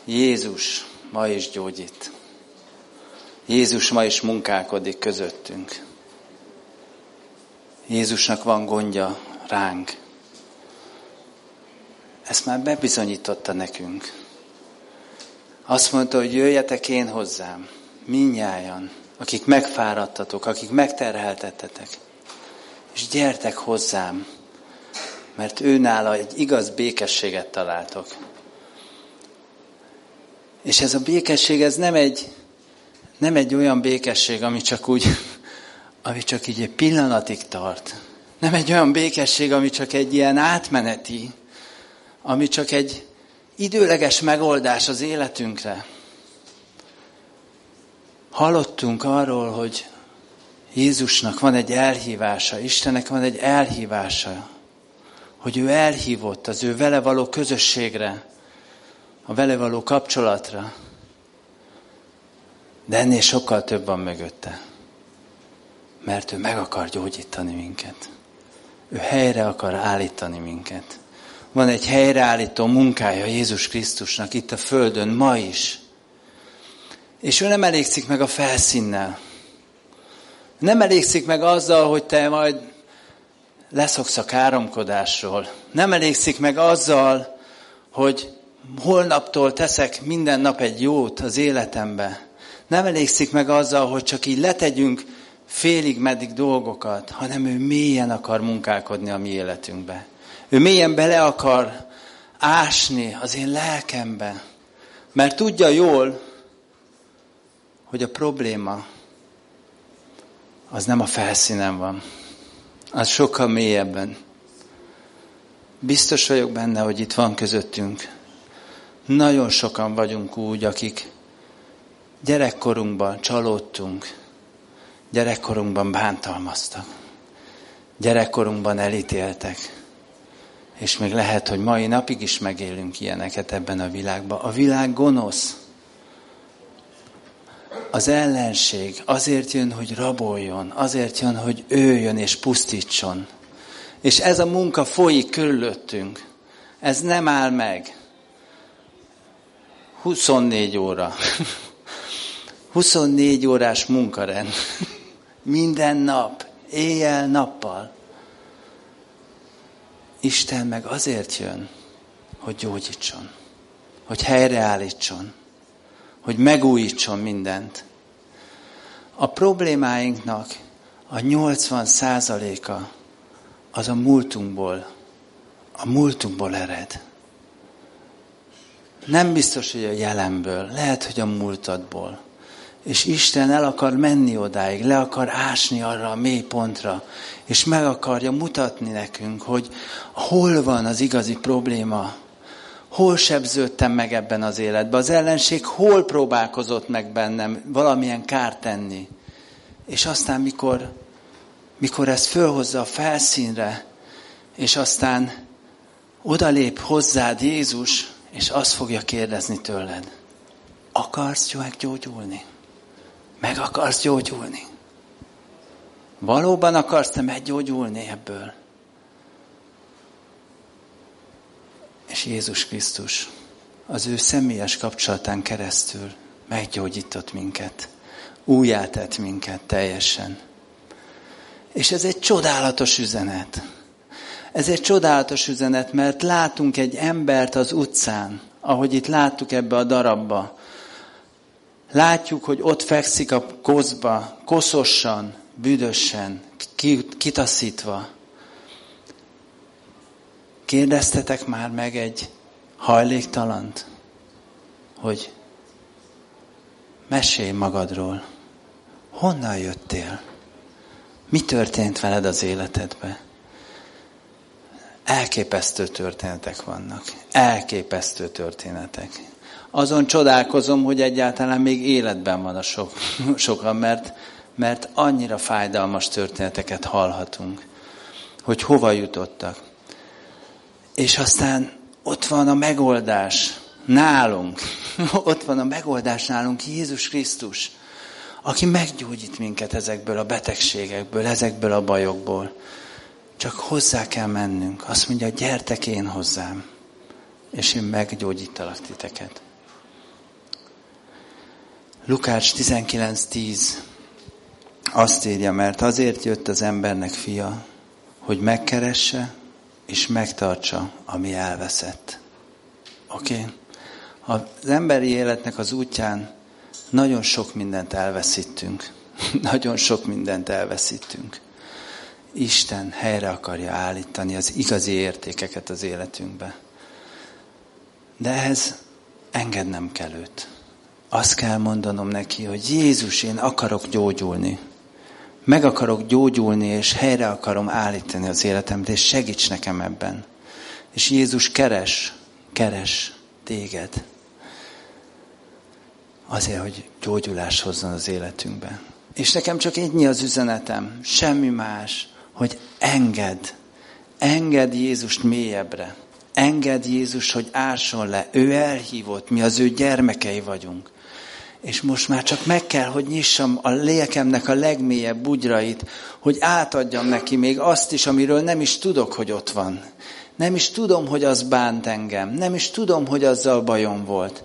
Jézus ma is gyógyít. Jézus ma is munkálkodik közöttünk. Jézusnak van gondja ránk. Ezt már bebizonyította nekünk. Azt mondta, hogy jöjjetek én hozzám, mindnyájan, akik megfáradtatok, akik megterheltettetek, és gyertek hozzám, mert ő nála egy igaz békességet találtok. És ez a békesség, ez nem egy olyan békesség, ami csak így egy pillanatig tart. Nem egy olyan békesség, ami csak egy ilyen átmeneti, ami csak egy időleges megoldás az életünkre. Hallottunk arról, hogy Jézusnak van egy elhívása, Istennek van egy elhívása, hogy ő elhívott az ő vele való közösségre, a vele való kapcsolatra. De ennél sokkal több van mögötte. Mert ő meg akar gyógyítani minket. Ő helyre akar állítani minket. Van egy helyreállító munkája Jézus Krisztusnak itt a földön ma is. És ő nem elégszik meg a felszínnel. Nem elégszik meg azzal, hogy te majd leszoksz a káromkodásról. Nem elégszik meg azzal, hogy holnaptól teszek minden nap egy jót az életembe. Nem elégszik meg azzal, hogy csak így letegyünk félig-meddig dolgokat, hanem ő mélyen akar munkálkodni a mi életünkbe. Ő mélyen bele akar ásni az én lelkembe. Mert tudja jól, hogy a probléma az nem a felszínen van. Az sokkal mélyebben. Biztos vagyok benne, hogy itt van közöttünk. Nagyon sokan vagyunk úgy, akik gyerekkorunkban csalódtunk, gyerekkorunkban bántalmaztak, gyerekkorunkban elítéltek, és még lehet, hogy mai napig is megélünk ilyeneket ebben a világban. A világ gonosz. Az ellenség azért jön, hogy raboljon, azért jön, hogy öljön és pusztítson. És ez a munka folyik körülöttünk. Ez nem áll meg. 24 óra. 24 órás munkarend. Minden nap, éjjel-nappal. Isten meg azért jön, hogy gyógyítson, hogy helyreállítson, hogy megújítson mindent. A problémáinknak a 80%-a az a múltunkból ered. Nem biztos, hogy a jelenből, lehet, hogy a múltadból. És Isten el akar menni odáig, le akar ásni arra a mély pontra, és meg akarja mutatni nekünk, hogy hol van az igazi probléma, hol sebződtem meg ebben az életben, az ellenség hol próbálkozott meg bennem valamilyen kárt tenni. És aztán, mikor ezt fölhozza a felszínre, és aztán odalép hozzád Jézus, és azt fogja kérdezni tőled, akarsz meggyógyulni? Meg akarsz gyógyulni? Valóban akarsz te meggyógyulni ebből? És Jézus Krisztus az ő személyes kapcsolatán keresztül meggyógyított minket. Újjátett minket teljesen. És ez egy csodálatos üzenet. Ez egy csodálatos üzenet, mert látunk egy embert az utcán, ahogy itt láttuk ebbe a darabba. Látjuk, hogy ott fekszik a koszba, koszosan, büdösen, kitaszítva. Kérdeztetek már meg egy hajléktalant, hogy mesélj magadról. Honnan jöttél? Mi történt veled az életedben? Elképesztő történetek vannak. Elképesztő történetek. Azon csodálkozom, hogy egyáltalán még életben van a sokan, mert annyira fájdalmas történeteket hallhatunk, hogy hova jutottak. És aztán ott van a megoldás nálunk. Ott van a megoldás nálunk Jézus Krisztus, aki meggyógyít minket ezekből a betegségekből, ezekből a bajokból. Csak hozzá kell mennünk. Azt mondja, gyertek én hozzám, és én meggyógyítalak titeket. Lukács 19:10 azt írja, mert azért jött az embernek fia, hogy megkeresse és megtartsa, ami elveszett. Oké? Az emberi életnek az útján nagyon sok mindent elveszítünk. Nagyon sok mindent elveszítünk. Isten helyre akarja állítani az igazi értékeket az életünkbe. De ehhez engednem kell őt. Azt kell mondanom neki, hogy Jézus, én akarok gyógyulni. Meg akarok gyógyulni, és helyre akarom állítani az életemet, és segíts nekem ebben. És Jézus keres téged. Azért, hogy gyógyulás hozzon az életünkbe. És nekem csak ennyi az üzenetem, semmi más, hogy engedd Jézust mélyebbre. Engedd Jézus, hogy ásson le. Ő elhívott, mi az ő gyermekei vagyunk. És most már csak meg kell, hogy nyissam a lelkemnek a legmélyebb bugyrait, hogy átadjam neki még azt is, amiről nem is tudok, hogy ott van. Nem is tudom, hogy az bánt engem. Nem is tudom, hogy azzal bajom volt.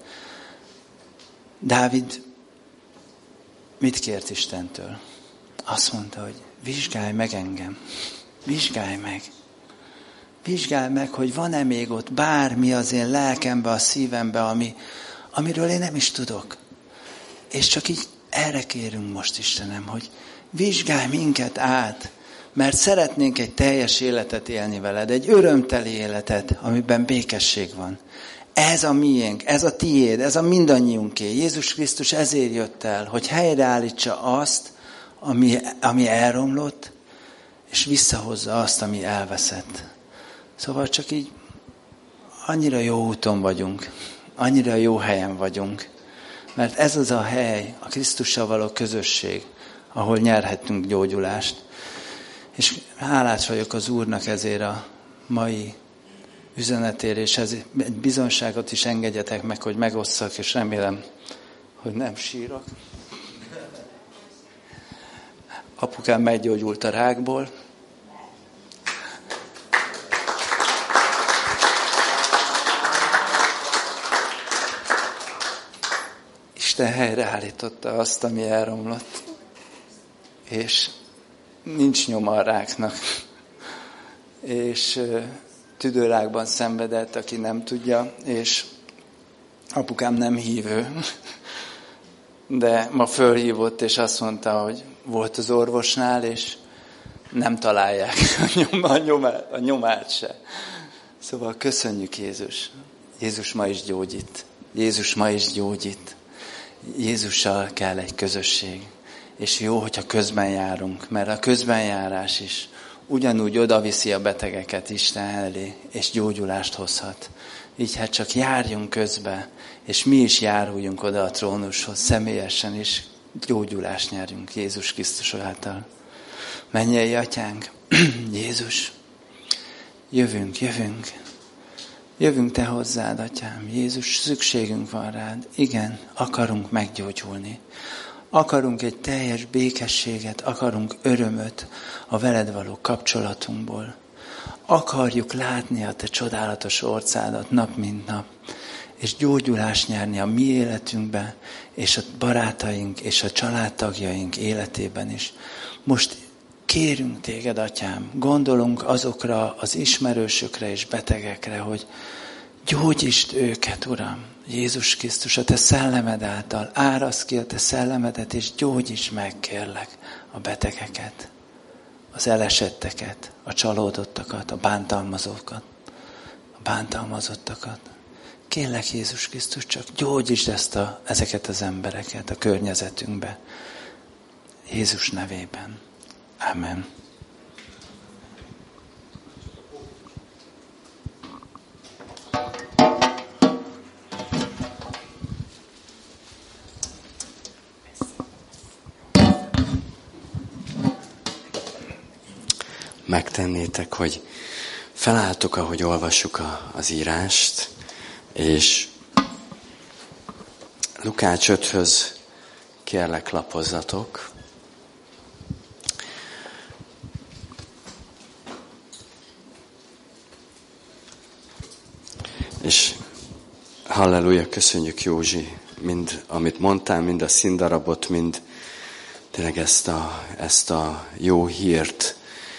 Dávid mit kért Istentől? Azt mondta, hogy vizsgálj meg engem. Vizsgálj meg. Vizsgálj meg, hogy van-e még ott bármi az én lelkembe, a szívembe, amiről én nem is tudok. És csak így erre kérünk most, Istenem, hogy vizsgálj minket át, mert szeretnénk egy teljes életet élni veled, egy örömteli életet, amiben békesség van. Ez a miénk, ez a tiéd, ez a mindannyiunké. Jézus Krisztus ezért jött el, hogy helyreállítsa azt, ami elromlott, és visszahozza azt, ami elveszett. Szóval csak így annyira jó úton vagyunk, annyira jó helyen vagyunk, mert ez az a hely, a Krisztussal való közösség, ahol nyerhetünk gyógyulást. És hálás vagyok az Úrnak ezért a mai üzenetért, és ez egy bizonságot is engedjetek meg, hogy megosszak, és remélem, hogy nem sírok. Apukám meggyógyult a rákból. Isten helyreállította azt, ami elromlott. És nincs nyoma a ráknak. És tüdőrákban szenvedett, aki nem tudja, és apukám nem hívő. De ma fölhívott, és azt mondta, hogy volt az orvosnál, és nem találják a nyomát se. Szóval köszönjük Jézus. Jézus ma is gyógyít. Jézus ma is gyógyít. Jézussal kell egy közösség. És jó, hogyha közben járunk, mert a közbenjárás is ugyanúgy odaviszi a betegeket Isten elé, és gyógyulást hozhat. Így hát csak járjunk közbe, és mi is járuljunk oda a trónushoz, személyesen is gyógyulást nyerjünk Jézus Krisztus által. Mennyei Atyánk, Jézus, jövünk. Jövünk Te hozzád, Atyám. Jézus, szükségünk van rád. Igen, akarunk meggyógyulni. Akarunk egy teljes békességet, akarunk örömöt a veled való kapcsolatunkból. Akarjuk látni a Te csodálatos orcádat nap mint nap, és gyógyulást nyerni a mi életünkben, és a barátaink és a családtagjaink életében is. Most kérünk Téged, Atyám, gondolunk azokra az ismerősökre és betegekre, hogy gyógyítsd őket, Uram, Jézus Krisztus, a Te szellemed által, áraszd ki a Te szellemedet, és gyógyíts meg, kérlek, a betegeket, az elesetteket, a csalódottakat, a bántalmazottakat. Kérlek, Jézus Krisztus, csak gyógyítsd ezeket az embereket a környezetünkbe. Jézus nevében. Amen. Megtennétek, hogy felálltok, ahogy olvassuk az írást, és Lukács 5-höz kérlek lapozzatok. És halleluja, köszönjük Józsi mind amit mondtál, mind a színdarabot, mind tényleg ezt a jó hírt,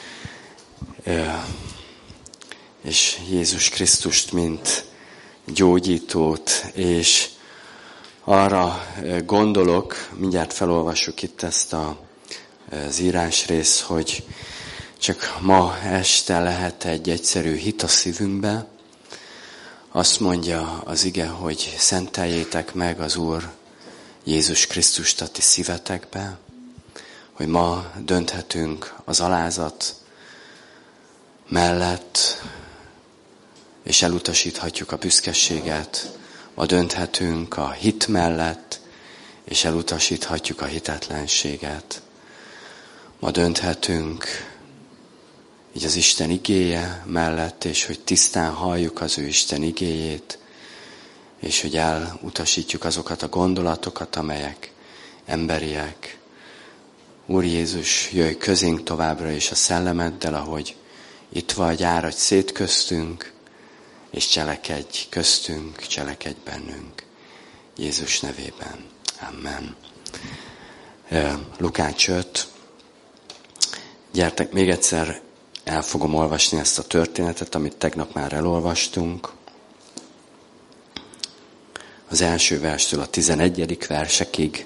és Jézus Krisztust, mint gyógyítót, és arra gondolok, mindjárt felolvassuk itt ezt az írásrészt, hogy csak ma este lehet egy egyszerű hit a szívünkbe. Azt mondja az ige, hogy szenteljétek meg az Úr Jézus Krisztust a ti szívetekbe, hogy ma dönthetünk az alázat mellett, és elutasíthatjuk a büszkeséget, ma dönthetünk a hit mellett, és elutasíthatjuk a hitetlenséget. Ma dönthetünk így az Isten igéje mellett, és hogy tisztán halljuk az ő Isten igéjét, és hogy elutasítjuk azokat a gondolatokat, amelyek emberiek. Úr Jézus, jöjj közénk továbbra is a szellemeddel, ahogy itt vagy, áradj szét köztünk, és cselekedj köztünk, cselekedj bennünk. Jézus nevében. Amen. Lukács 5. Gyertek, még egyszer el fogom olvasni ezt a történetet, amit tegnap már elolvastunk. Az első verstől a 11. versekig.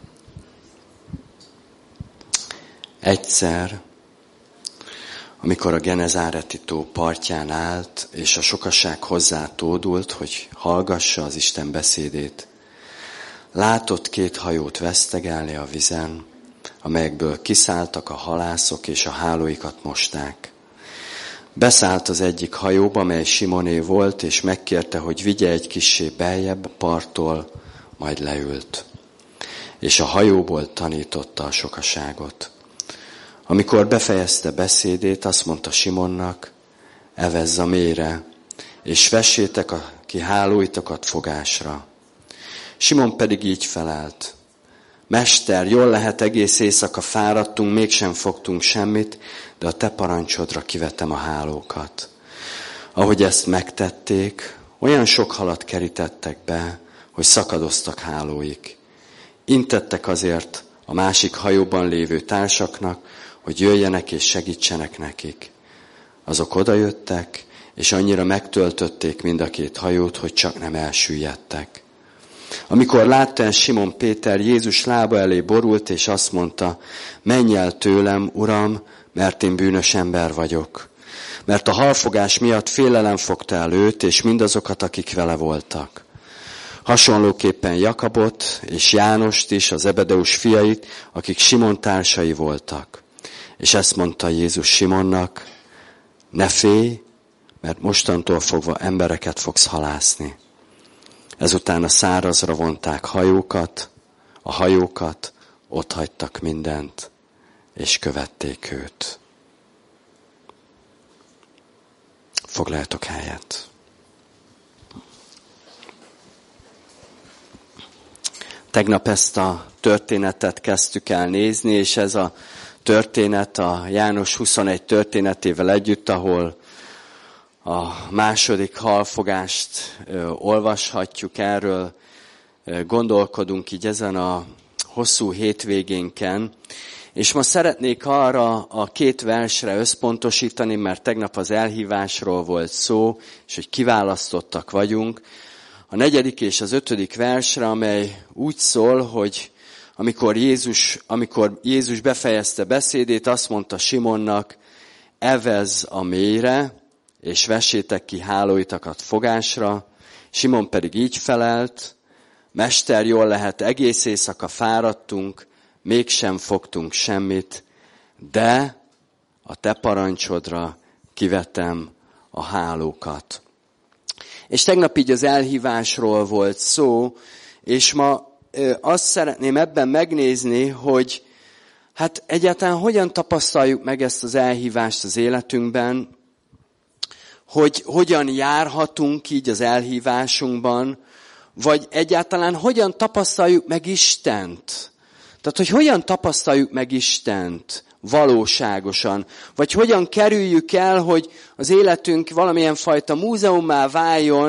Egyszer, amikor a Genezáreti tó partján állt, és a sokaság hozzá tódult, hogy hallgassa az Isten beszédét, látott 2 hajót vesztegelni a vizen, amelyekből kiszálltak a halászok, és a hálóikat mosták. Beszállt az egyik hajóba, mely Simoné volt, és megkérte, hogy vigye egy kissé beljebb parttól, majd leült. És a hajóból tanította a sokaságot. Amikor befejezte beszédét, azt mondta Simonnak, evezz a mélyre, és vessétek ki hálóitokat fogásra. Simon pedig így felelt. Mester, jól lehet, egész éjszaka fáradtunk, mégsem fogtunk semmit, de a te parancsodra kivetem a hálókat. Ahogy ezt megtették, olyan sok halat kerítettek be, hogy szakadoztak hálóik. Intettek azért a másik hajóban lévő társaknak, hogy jöjjenek és segítsenek nekik. Azok odajöttek, és annyira megtöltötték mind a 2 hajót, hogy csak nem elsüllyedtek. Amikor látta Simon Péter, Jézus lába elé borult, és azt mondta, menj el tőlem, Uram, mert én bűnös ember vagyok. Mert a halfogás miatt félelem fogta el őt, és mindazokat, akik vele voltak. Hasonlóképpen Jakabot és Jánost is, az Zebedeus fiait, akik Simon társai voltak. És ezt mondta Jézus Simonnak, ne félj, mert mostantól fogva embereket fogsz halászni. Ezután a szárazra vonták a hajókat, otthagytak mindent, és követték őt. Foglaljatok helyet. Tegnap ezt a történetet kezdtük el nézni, és ez a történet a János 21 történetével együtt, ahol a második halfogást olvashatjuk, erről gondolkodunk így ezen a hosszú hétvégénken. És ma szeretnék arra a 2 versre összpontosítani, mert tegnap az elhívásról volt szó, és hogy kiválasztottak vagyunk. A 4. és az 5. versre, amely úgy szól, hogy amikor Jézus befejezte beszédét, azt mondta Simonnak, evezz a mélyre, és vessétek ki hálóitakat fogásra. Simon pedig így felelt, Mester, jól lehet, egész éjszaka fáradtunk, mégsem fogtunk semmit, de a te parancsodra kivetem a hálókat. És tegnap így az elhívásról volt szó, és ma azt szeretném ebben megnézni, hogy hát egyáltalán hogyan tapasztaljuk meg ezt az elhívást az életünkben, hogy hogyan járhatunk így az elhívásunkban, vagy egyáltalán hogyan tapasztaljuk meg Istent. Tehát, hogy hogyan tapasztaljuk meg Istent valóságosan, vagy hogyan kerüljük el, hogy az életünk valamilyen fajta múzeummá váljon,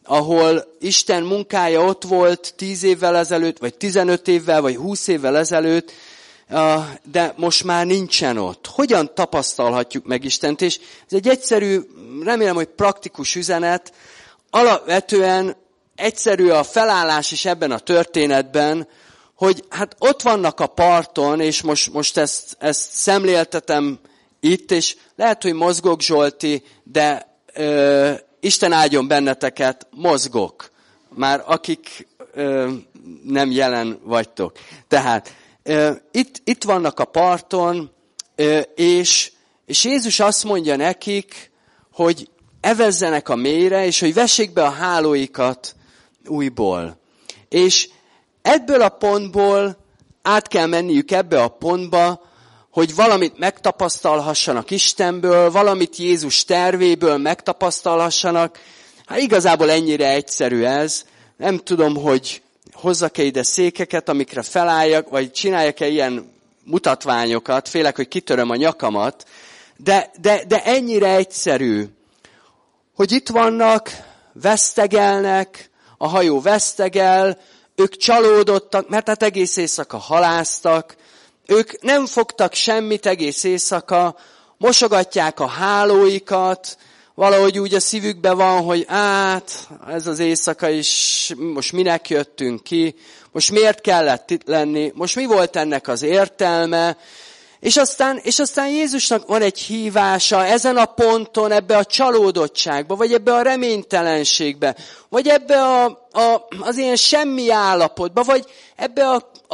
ahol Isten munkája ott volt 10 évvel ezelőtt, vagy 15 évvel, vagy 20 évvel ezelőtt, de most már nincsen ott. Hogyan tapasztalhatjuk meg Istent? És ez egy egyszerű, remélem, hogy praktikus üzenet. Alapvetően egyszerű a felállás is ebben a történetben, hogy hát ott vannak a parton, és most ezt szemléltetem itt, és lehet, hogy mozgok, Zsolti, de Isten áldjon benneteket, mozgok. Már akik nem jelen vagytok. Tehát itt vannak a parton, és Jézus azt mondja nekik, hogy evezzenek a mélyre, és hogy vessék be a hálóikat újból. És ebből a pontból át kell menniük ebbe a pontba, hogy valamit megtapasztalhassanak Istenből, valamit Jézus tervéből megtapasztalhassanak. Hát igazából ennyire egyszerű ez. Nem tudom, hogy hozzak-e ide székeket, amikre felálljak, vagy csináljak-e ilyen mutatványokat, félek, hogy kitöröm a nyakamat, de ennyire egyszerű, hogy itt vannak, vesztegelnek, a hajó vesztegel, ők csalódottak, mert hát egész éjszaka haláztak, ők nem fogtak semmit egész éjszaka, mosogatják a hálóikat, valahogy úgy a szívükben van, hogy ez az éjszaka is, most minek jöttünk ki, most miért kellett itt lenni, most mi volt ennek az értelme, és aztán Jézusnak van egy hívása ezen a ponton, ebbe a csalódottságba, vagy ebbe a reménytelenségbe, vagy ebbe az ilyen semmi állapotba, vagy ebbe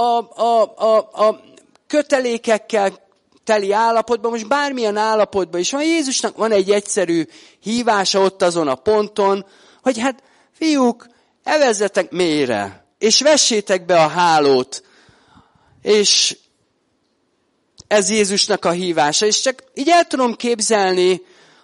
a kötelékekkel teli állapotban, most bármilyen állapotban is van. Jézusnak van egy egyszerű hívása ott azon a ponton, hogy hát fiúk, evezzetek mélyre, és vessétek be a hálót, és ez Jézusnak a hívása. És csak így el tudom képzelni,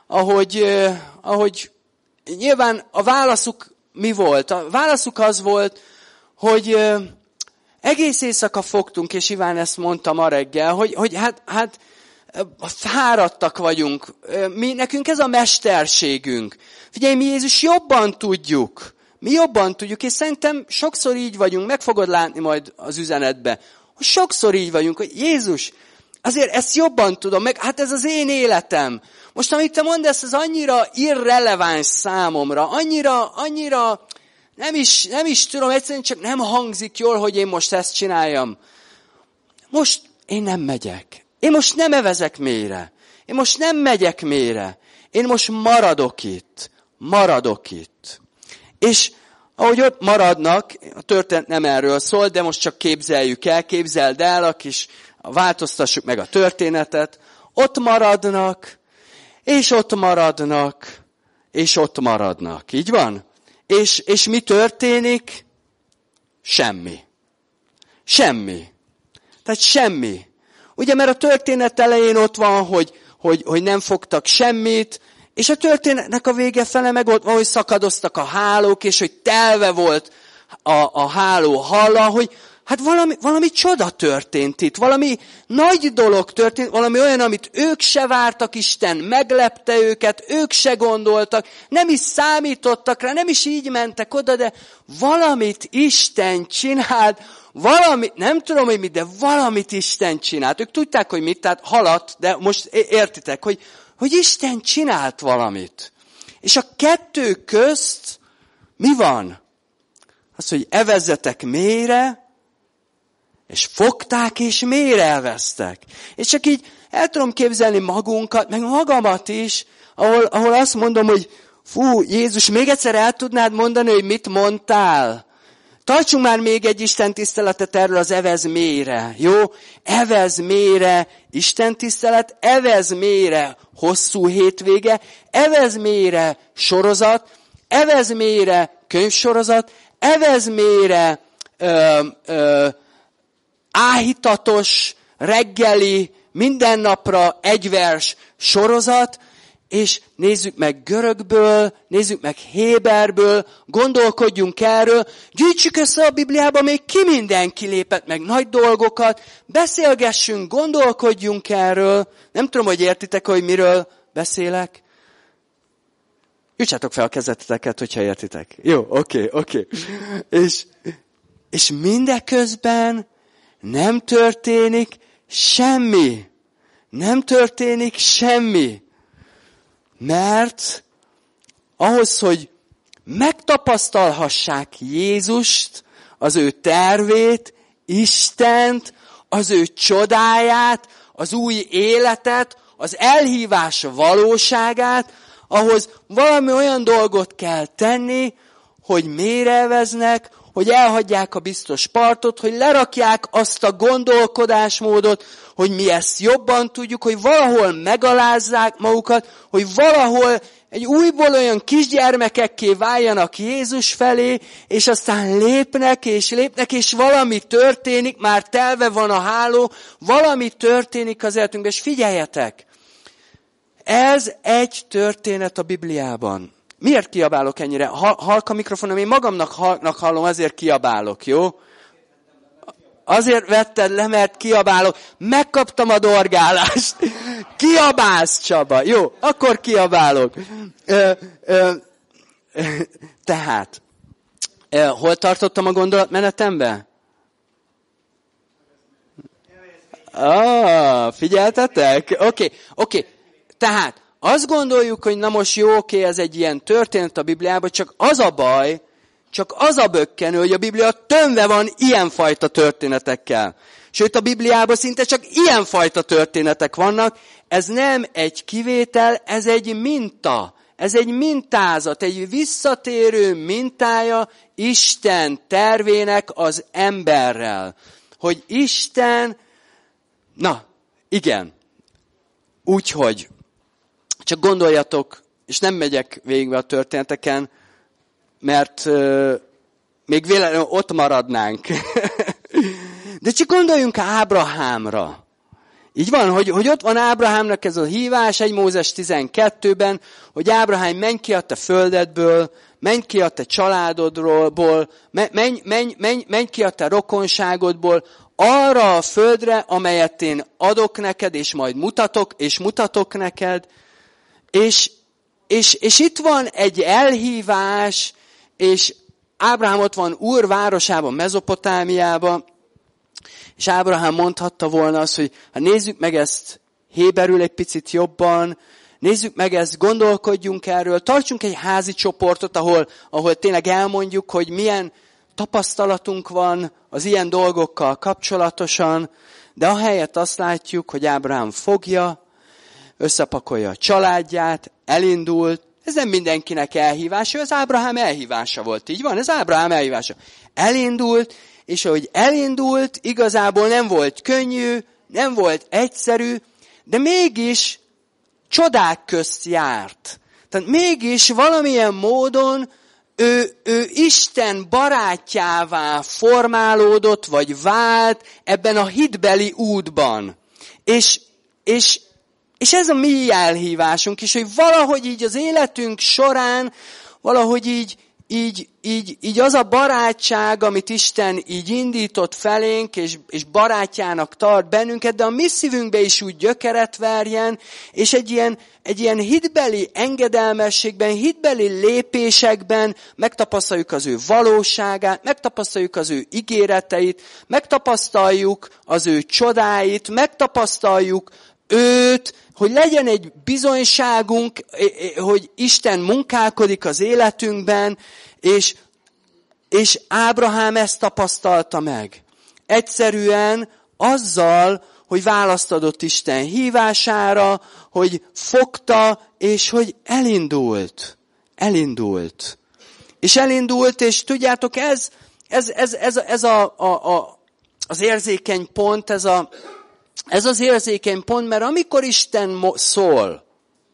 ahogy nyilván a válaszuk mi volt? A válaszuk az volt, hogy egész éjszaka fogtunk, és Iván ezt mondta ma reggel, hogy hát fáradtak vagyunk. Nekünk ez a mesterségünk. Figyelj, mi Jézus jobban tudjuk. Mi jobban tudjuk, és szerintem sokszor így vagyunk, meg fogod látni majd az üzenetbe, hogy sokszor így vagyunk, hogy Jézus, azért ezt jobban tudom, meg hát ez az én életem. Most amit te mondasz, ez annyira irreleváns számomra, annyira nem is tudom, egyszerűen csak nem hangzik jól, hogy én most ezt csináljam. Most én nem megyek. Én most nem evezek mélyre. Én most nem megyek mélyre. Én most maradok itt. És ahogy ott maradnak, a történet nem erről szól, de most csak képzeld el, a kis, változtassuk meg a történetet. Ott maradnak, és ott maradnak, és ott maradnak. Így van? És mi történik? Semmi. Tehát semmi. Ugye, mert a történet elején ott van, hogy nem fogtak semmit, és a történetnek a vége fele meg ott van, hogy szakadoztak a hálók, és hogy telve volt a háló halla, hogy hát valami csoda történt itt, valami nagy dolog történt, valami olyan, amit ők se vártak, Isten meglepte őket, ők se gondoltak, nem is számítottak rá, nem is így mentek oda, de valamit Isten csinált, nem tudom, hogy mit, de valamit Isten csinált. Ők tudták, hogy mit, tehát halat, de most értitek, hogy Isten csinált valamit. És a kettő közt mi van? Az, hogy evezzetek mélyre, és fogták, és mélyre elvesztek. És csak így el tudom képzelni magunkat, meg magamat is, ahol azt mondom, hogy fú, Jézus, még egyszer el tudnád mondani, hogy mit mondtál? Tartsunk már még egy Isten tiszteletet erről az evez mélyre, jó? Evez mélyre Isten tisztelet, evez mélyre hosszú hétvége, evez mélyre sorozat, evez mélyre könyvsorozat, evez mélyre áhítatos, reggeli, minden napra egy vers sorozat, és nézzük meg görögből, nézzük meg héberből, gondolkodjunk erről, gyűjtsük össze a Bibliában még ki mindenki lépett meg nagy dolgokat, beszélgessünk, gondolkodjunk erről. Nem tudom, hogy értitek, hogy miről beszélek. Jutsátok fel a kezeteket, hogyha értitek. Jó, oké. És mindeközben nem történik semmi. Nem történik semmi. Mert ahhoz, hogy megtapasztalhassák Jézust, az ő tervét, Istent, az ő csodáját, az új életet, az elhívás valóságát, ahhoz valami olyan dolgot kell tenni, hogy mélyreveznek, hogy elhagyják a biztos partot, hogy lerakják azt a gondolkodásmódot, hogy mi ezt jobban tudjuk, hogy valahol megalázzák magukat, hogy valahol egy újból olyan kisgyermekekké váljanak Jézus felé, és aztán lépnek, és valami történik, már telve van a háló, valami történik az életünkben, és figyeljetek! Ez egy történet a Bibliában. Miért kiabálok ennyire? Halk a mikrofonom, én magamnak halknak hallom, azért kiabálok, jó? Azért vetted le, mert kiabálok. Megkaptam a dorgálást. Kiabálsz, Csaba. Jó, akkor kiabálok. Tehát, hol tartottam a gondolatmenetembe? Figyeltetek? Oké. Tehát, azt gondoljuk, hogy na most jó, ez egy ilyen történet a Bibliában, csak az a baj, csak az a bökkenő, hogy a Biblia tömve van ilyenfajta történetekkel. Sőt, a Bibliában szinte csak ilyenfajta történetek vannak. Ez nem egy kivétel, ez egy minta. Ez egy mintázat, egy visszatérő mintája Isten tervének az emberrel. Hogy Isten, igen, úgyhogy, csak gondoljatok, és nem megyek végbe a történeteken, mert még véletlenül ott maradnánk. De csak gondoljunk Ábrahámra. Így van, hogy ott van Ábrahámnak ez a hívás, 1 Mózes 12-ben, hogy Ábrahám, menj ki a te földedből, menj ki a te családodból, menj ki a te rokonságodból, arra a földre, amelyet én adok neked, és majd mutatok neked. És itt van egy elhívás, és Ábrahám ott van Úr városában, Mezopotámiában, és Ábrahám mondhatta volna azt, hogy nézzük meg ezt héberül egy picit jobban, nézzük meg ezt, gondolkodjunk erről, tartsunk egy házi csoportot, ahol tényleg elmondjuk, hogy milyen tapasztalatunk van az ilyen dolgokkal kapcsolatosan, de ahelyett azt látjuk, hogy Ábrahám fogja, összepakolja a családját, elindult. Ez nem mindenkinek elhívása, ez Ábrahám elhívása volt, így van? Ez Ábrahám elhívása. Elindult, és ahogy elindult, igazából nem volt könnyű, nem volt egyszerű, de mégis csodák közt járt. Tehát mégis valamilyen módon ő Isten barátjává formálódott, vagy vált ebben a hitbeli útban. És ez a mi elhívásunk is, hogy valahogy így az életünk során, valahogy így az a barátság, amit Isten így indított felénk, és barátjának tart bennünket, de a mi szívünkbe is úgy gyökeret verjen, és egy ilyen hitbeli engedelmességben, hitbeli lépésekben megtapasztaljuk az ő valóságát, megtapasztaljuk az ő ígéreteit, megtapasztaljuk az ő csodáit, megtapasztaljuk őt, hogy legyen egy bizonyságunk, hogy Isten munkálkodik az életünkben, és Ábrahám ezt tapasztalta meg. Egyszerűen azzal, hogy választ adott Isten hívására, hogy fogta, és hogy elindult. És elindult, és tudjátok, ez az érzékeny pont, ez az érzékeny pont, mert amikor Isten szól,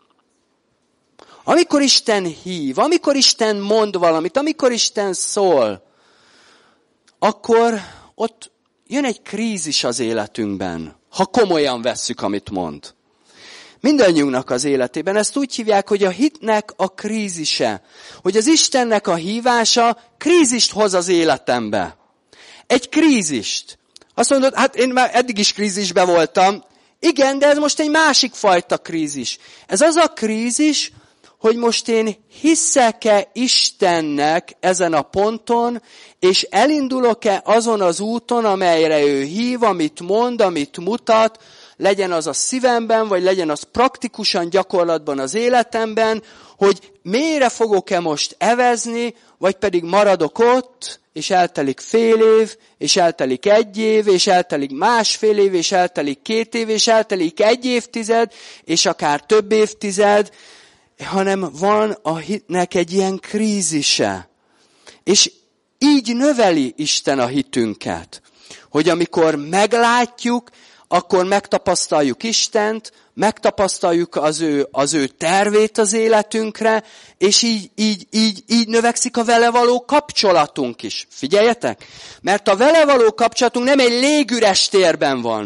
amikor Isten hív, amikor Isten mond valamit, amikor Isten szól, akkor ott jön egy krízis az életünkben, ha komolyan vesszük, amit mond. Mindannyiunknak az életében ezt úgy hívják, hogy a hitnek a krízise, hogy az Istennek a hívása krízist hoz az életembe. Egy krízist. Azt mondod, hát én már eddig is krízisben voltam. Igen, de ez most egy másik fajta krízis. Ez az a krízis, hogy most én hiszek-e Istennek ezen a ponton, és elindulok-e azon az úton, amelyre ő hív, amit mond, amit mutat, legyen az a szívemben, vagy legyen az praktikusan gyakorlatban az életemben, hogy mélyre fogok-e most evezni, vagy pedig maradok ott, és eltelik fél év, és eltelik 1 év, és eltelik másfél év, és eltelik 2 év, és eltelik 1 évtized, és akár több évtized, hanem van a hitnek egy ilyen krízise. És így növeli Isten a hitünket, hogy amikor meglátjuk, akkor megtapasztaljuk Istent, megtapasztaljuk az ő tervét az életünkre, és így növekszik a vele való kapcsolatunk is. Figyeljetek! Mert a vele való kapcsolatunk nem egy légüres térben van.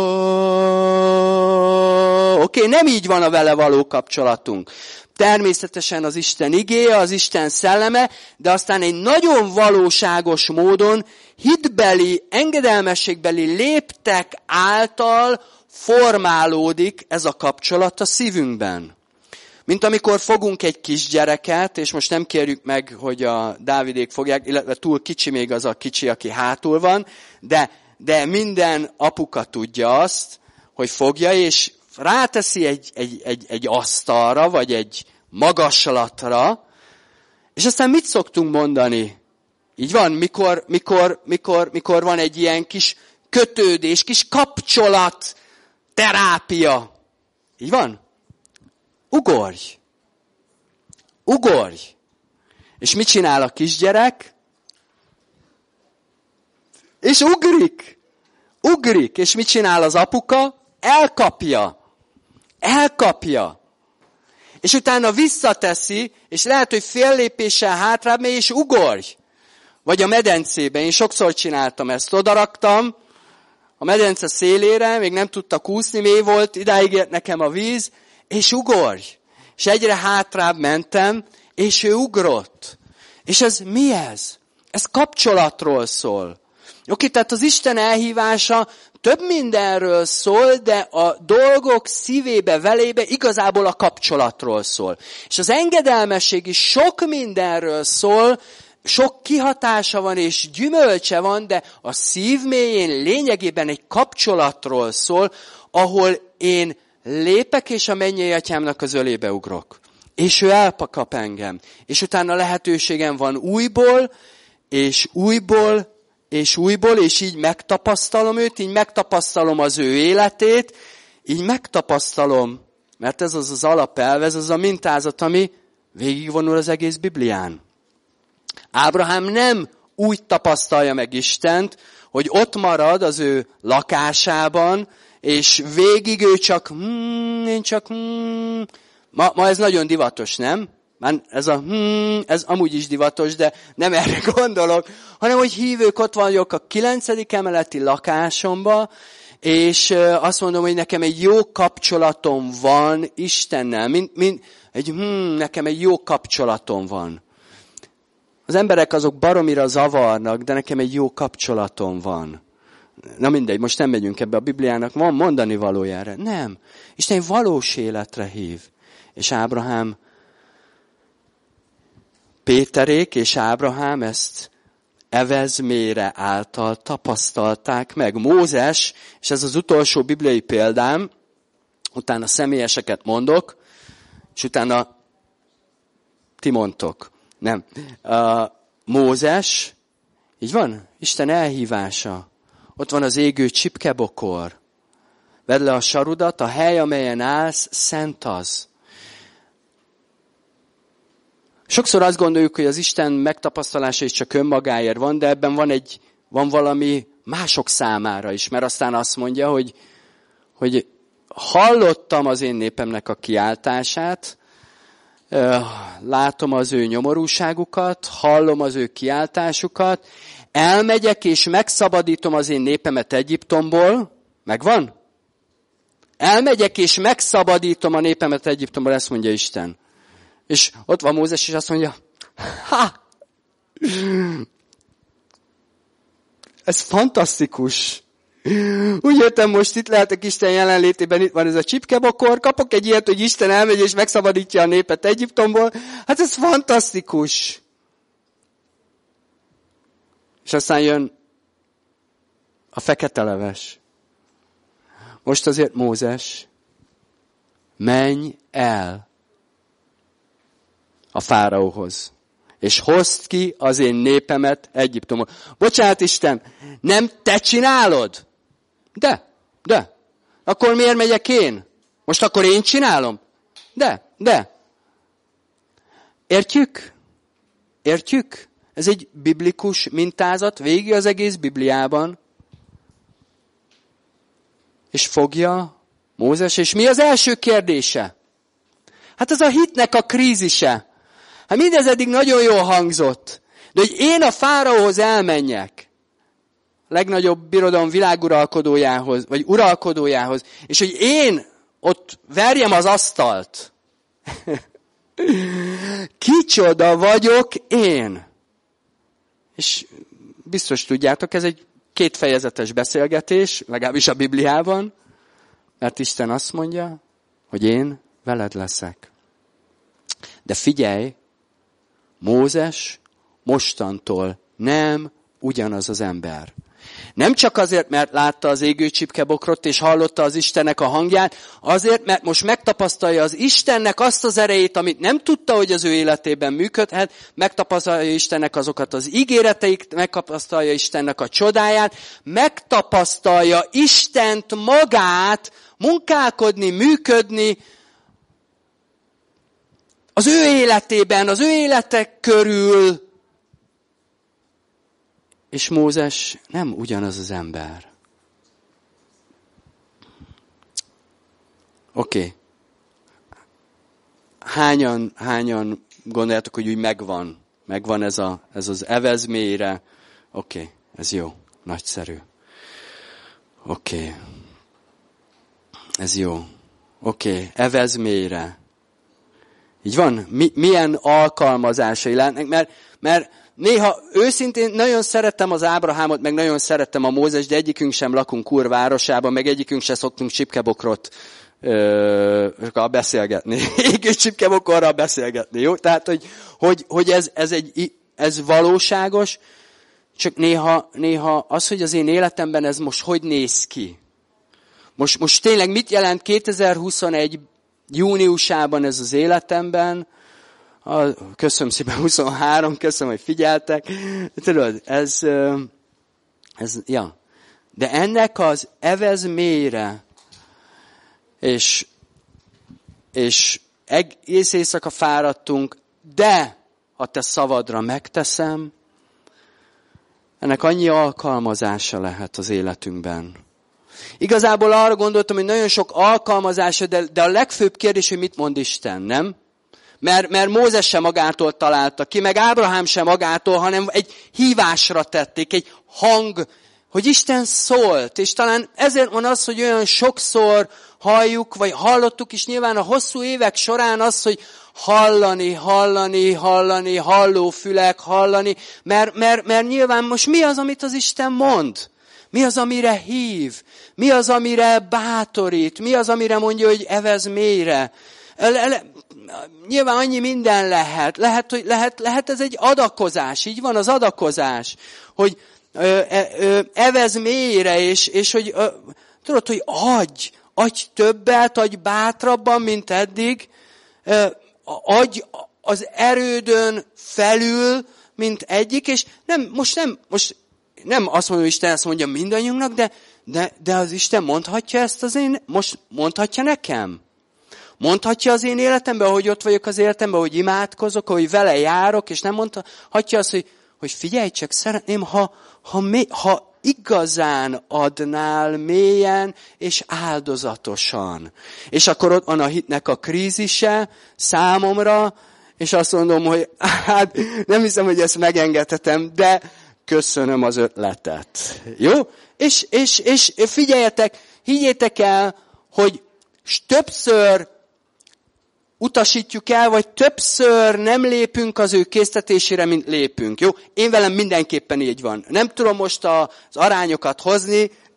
Oké, nem így van a vele való kapcsolatunk. Természetesen az Isten igéje, az Isten szelleme, de aztán egy nagyon valóságos módon hitbeli, engedelmességbeli léptek által formálódik ez a kapcsolat a szívünkben. Mint amikor fogunk egy kisgyereket, és most nem kérjük meg, hogy a Dávidék fogják, illetve túl kicsi még az a kicsi, aki hátul van, de minden apuka tudja azt, hogy fogja, és ráteszi egy asztalra, vagy egy magaslatra, és aztán mit szoktunk mondani? Így van, mikor van egy ilyen kis kötődés, kis kapcsolat, terápia. Így van? Ugorj! Ugorj! És mit csinál a kisgyerek? És ugrik! Ugrik! És mit csinál az apuka? Elkapja! Elkapja! És utána visszateszi, és lehet, hogy fél lépéssel hátrább megy, és ugorj! Vagy a medencében. Én sokszor csináltam ezt. Odaraktam a medence szélére, még nem tudtak úszni, mély volt, idáig ért nekem a víz, és ugorj! És egyre hátrább mentem, és ő ugrott. És ez mi ez? Ez kapcsolatról szól. Oké, tehát az Isten elhívása több mindenről szól, de a dolgok szívébe, velébe igazából a kapcsolatról szól. És az engedelmesség is sok mindenről szól, sok kihatása van és gyümölcse van, de a szív mélyén lényegében egy kapcsolatról szól, ahol én lépek, és a mennyei atyámnak az ölébe ugrok. És ő elkap engem. És utána lehetőségem van újból, és így megtapasztalom őt, így megtapasztalom az ő életét, így megtapasztalom, mert ez az alapelv, ez az a mintázat, ami végigvonul az egész Biblián. Ábrahám nem úgy tapasztalja meg Istent, hogy ott marad az ő lakásában, és végig ő csak, Ma ez nagyon divatos, nem? Ez amúgy is divatos, de nem erre gondolok, hanem hogy hívők ott vagyok a 9. emeleti lakásomba, és azt mondom, hogy nekem egy jó kapcsolatom van Istennel, nekem egy jó kapcsolatom van. Az emberek azok baromira zavarnak, de nekem egy jó kapcsolatom van. Na mindegy, most nem megyünk ebbe, a Bibliának van mondani valójára. Nem. Isten egy valós életre hív. És Ábrahám, Péterék és Ábrahám ezt evezmére által tapasztalták meg. Mózes, és ez az utolsó bibliai példám, utána személyeseket mondok, és utána ti mondtok. Nem. Mózes, így van? Isten elhívása. Ott van az égő csipkebokor. Vedd le a sarudat, a hely, amelyen állsz, szent az. Sokszor azt gondoljuk, hogy az Isten megtapasztalása is csak önmagáért van, de ebben van valami mások számára is. Mert aztán azt mondja, hogy hallottam az én népemnek a kiáltását, látom az ő nyomorúságukat, hallom az ő kiáltásukat, elmegyek és megszabadítom az én népemet Egyiptomból. Megvan? Elmegyek és megszabadítom a népemet Egyiptomból, ezt mondja Isten. És ott van Mózes, és azt mondja, ez fantasztikus. Úgy jöttem most, itt lehetek Isten jelenlétében, itt van ez a csipkebokor, kapok egy ilyet, hogy Isten elmegy és megszabadítja a népet Egyiptomból. Hát ez fantasztikus. És aztán jön a fekete leves. Most azért Mózes, menj el a fáraóhoz, és hozd ki az én népemet Egyiptomból. Bocsánat, Isten, nem te csinálod? De. Akkor miért megyek én? Most akkor én csinálom? De. Értjük? Ez egy biblikus mintázat, végig az egész Bibliában. És fogja Mózes, és mi az első kérdése? Hát ez a hitnek a krízise. Hát mindez eddig nagyon jól hangzott. De hogy én a fáraóhoz elmenjek, legnagyobb birodalom világuralkodójához, vagy uralkodójához, és hogy én ott verjem az asztalt. Kicsoda vagyok én? És biztos tudjátok, ez egy kétfejezetes beszélgetés, legalábbis a Bibliában, mert Isten azt mondja, hogy én veled leszek. De figyelj, Mózes mostantól nem ugyanaz az ember. Nem csak azért, mert látta az égő csipkebokrot, és hallotta az Istennek a hangját, azért, mert most megtapasztalja az Istennek azt az erejét, amit nem tudta, hogy az ő életében működhet, megtapasztalja Istennek azokat az ígéreteit, megtapasztalja Istennek a csodáját, megtapasztalja Istent magát munkálkodni, működni az ő életében, az ő életek körül. És Mózes nem ugyanaz az ember. Oké. Hányan gondoljátok, hogy úgy megvan? Megvan ez az evezmélyre? Oké, ez jó. Nagyszerű. Oké. Ez jó. Oké, evezmélyre. Így van? Milyen alkalmazásai lehetnek? Mert néha őszintén nagyon szerettem az Ábrahámot, meg nagyon szerettem a Mózes, de egyikünk sem lakunk Ur városában, meg egyikünk sem szoktunk csipkebokrot beszélgetni. Égő csipkebokorral beszélgetni, jó? Tehát, hogy ez valóságos, csak néha az, hogy az én életemben ez most hogy néz ki. Most tényleg mit jelent 2021 júniusában ez az életemben? Köszönöm szépen, 23, köszönöm, hogy figyeltek. Tudod, ez ja. De ennek az evezmélyre, és egész éjszaka fáradtunk, de ha te szavadra megteszem, ennek annyi alkalmazása lehet az életünkben. Igazából arra gondoltam, hogy nagyon sok alkalmazása, de a legfőbb kérdés, hogy mit mond Isten, nem? Mert Mózes sem magától találta ki, meg Ábrahám sem magától, hanem egy hívásra tették, egy hang, hogy Isten szólt. És talán ezért van az, hogy olyan sokszor halljuk, vagy hallottuk is nyilván a hosszú évek során az, hogy hallani, hallófülek, hallani, mert nyilván most mi az, amit az Isten mond? Mi az, amire hív? Mi az, amire bátorít? Mi az, amire mondja, hogy evez mélyre? Nyilván annyi minden lehet. Lehet ez egy adakozás. Így van az adakozás. Hogy evez mélyre, és hogy tudod, hogy adj többet, adj bátrabban, mint eddig. Adj az erődön felül, mint egyik, és most nem azt mondom, hogy Isten ezt mondja mindannyiunknak, de az Isten mondhatja ezt most mondhatja nekem? Mondhatja az én életemben, hogy ott vagyok az életemben, hogy imádkozok, hogy vele járok, és nem mondhatja azt, hogy figyelj csak, szeretném, ha igazán adnál mélyen és áldozatosan. És akkor ott van a hitnek a krízise számomra, és azt mondom, hogy hát nem hiszem, hogy ezt megengedhetem, de köszönöm az ötletet. Jó? És figyeljetek, higgyétek el, hogy többször utasítjuk el, vagy többször nem lépünk az ő késztetésére, mint lépünk. Jó? Én velem mindenképpen így van. Nem tudom most az arányokat hozni,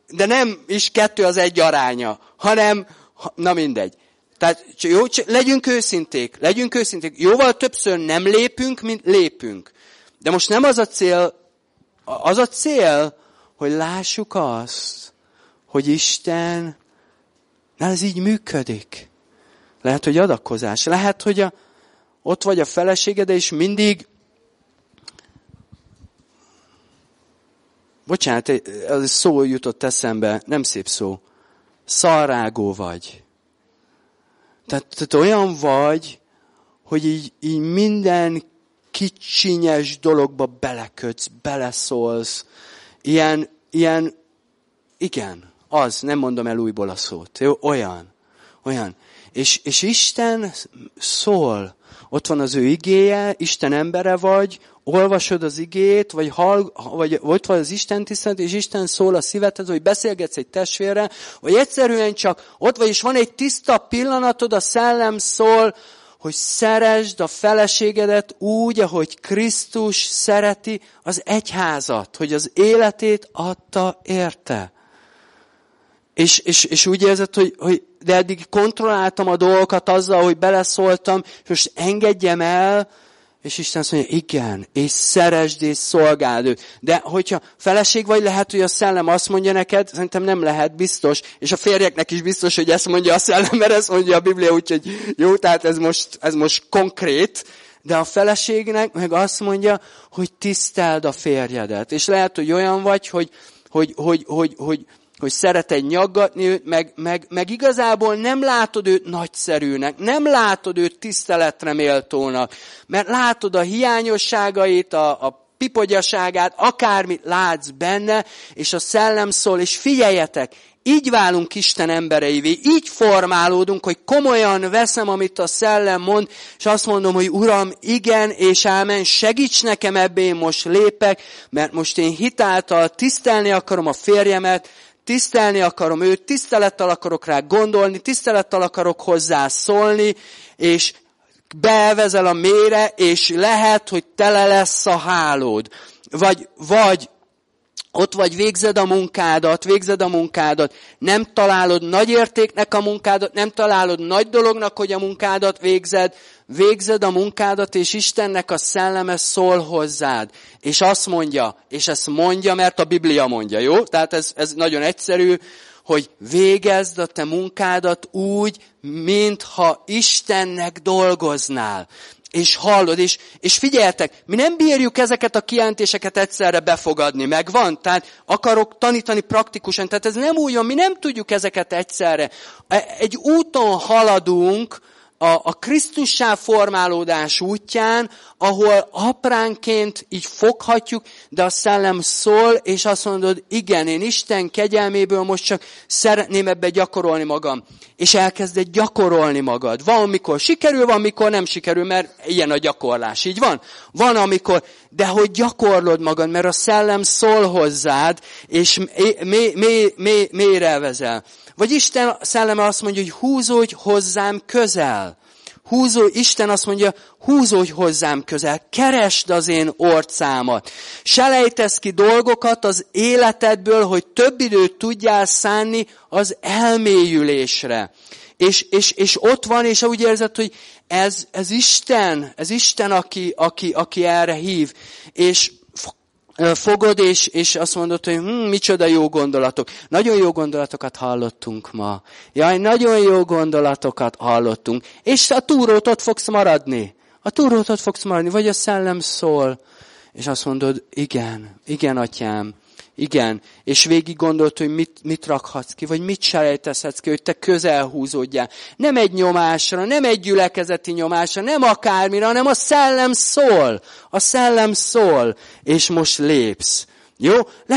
de nem is 2:1 aránya, hanem, na mindegy. Tehát jó, legyünk őszinték. Jóval többször nem lépünk, mint lépünk. De most nem az a cél, hogy lássuk azt, hogy Isten, ez így működik. Lehet, hogy adakozás. Lehet, hogy ott vagy a feleséged, és mindig, bocsánat, az szó jutott eszembe, nem szép szó, szarrágó vagy. Tehát olyan vagy, hogy így minden kicsinyes dologba belekötsz, beleszólsz. Ilyen, igen, nem mondom el újból a szót. Jó? Olyan. És Isten szól. Ott van az ő igéje, Isten embere vagy, olvasod az igét, vagy ott van az Isten tisztelet, és Isten szól a szívedhez, vagy beszélgetsz egy testvérrel, vagy egyszerűen csak ott vagy, és van egy tiszta pillanatod, a szellem szól, hogy szeresd a feleségedet úgy, ahogy Krisztus szereti az egyházat, hogy az életét adta érte. És úgy érzed, hogy de eddig kontrolláltam a dolgokat azzal, hogy beleszóltam, és most engedjem el, és Isten azt mondja, igen, és szeresd és szolgáld őt. De hogyha feleség vagy, lehet, hogy a szellem azt mondja neked, szerintem nem lehet, biztos, és a férjeknek is biztos, hogy ezt mondja a szellem, mert ezt mondja a Biblia, úgyhogy jó, tehát ez most konkrét, de a feleségnek meg azt mondja, hogy tiszteld a férjedet. És lehet, hogy olyan vagy, hogy szereted nyaggatni őt, meg igazából nem látod őt nagyszerűnek, nem látod őt tiszteletre méltónak, mert látod a hiányosságait, a pipogyaságát, akármit látsz benne, és a szellem szól, és figyeljetek, így válunk Isten embereivé, így formálódunk, hogy komolyan veszem, amit a szellem mond, és azt mondom, hogy Uram, igen és ámen, segíts nekem ebbe, én most lépek, mert most én hitáltal tisztelni akarom a férjemet, tisztelni akarom őt, tisztelettel akarok rá gondolni, tisztelettel akarok hozzá szólni, és bevezel a mélyre, és lehet, hogy tele lesz a hálód. Vagy ott vagy, végzed a munkádat, nem találod nagy értéknek a munkádat, nem találod nagy dolognak, hogy a munkádat végzed a munkádat, és Istennek a szelleme szól hozzád. És azt mondja, és ezt mondja, mert a Biblia mondja, jó? Tehát ez nagyon egyszerű, hogy végezd a te munkádat úgy, mintha Istennek dolgoznál. És hallod, és figyeljetek, mi nem bírjuk ezeket a kijelentéseket egyszerre befogadni, megvan? Tehát akarok tanítani praktikusan, tehát ez nem úgy van, mi nem tudjuk ezeket egyszerre. Egy úton haladunk, a Krisztussá formálódás útján, ahol apránként így foghatjuk, de a szellem szól, és azt mondod, igen, én Isten kegyelméből most csak szeretném ebbe gyakorolni magam. És elkezded gyakorolni magad. Van, amikor sikerül, van, amikor nem sikerül, mert ilyen a gyakorlás. Így van? Van, amikor, de hogy gyakorlod magad, mert a szellem szól hozzád, és mélyre vezel. Vagy Isten szelleme azt mondja, hogy húzódj hozzám közel. Isten azt mondja, húzódj hozzám közel, keresd az én orcámat. Selejtesz ki dolgokat az életedből, hogy több időt tudjál szánni az elmélyülésre. És ott van, és úgy érzed, hogy ez Isten, aki erre hív. És fogod, és azt mondod, hogy micsoda jó gondolatok. Nagyon jó gondolatokat hallottunk ma. Jaj, nagyon jó gondolatokat hallottunk. És a túrót ott fogsz maradni. Vagy a szellem szól. És azt mondod, igen, atyám, igen. És végig gondolt, hogy mit rakhatsz ki, vagy mit selejtezhetsz ki, hogy te közel húzódjál. Nem egy nyomásra, nem egy gyülekezeti nyomásra, nem akármire, hanem a szellem szól, és most lépsz. Jó?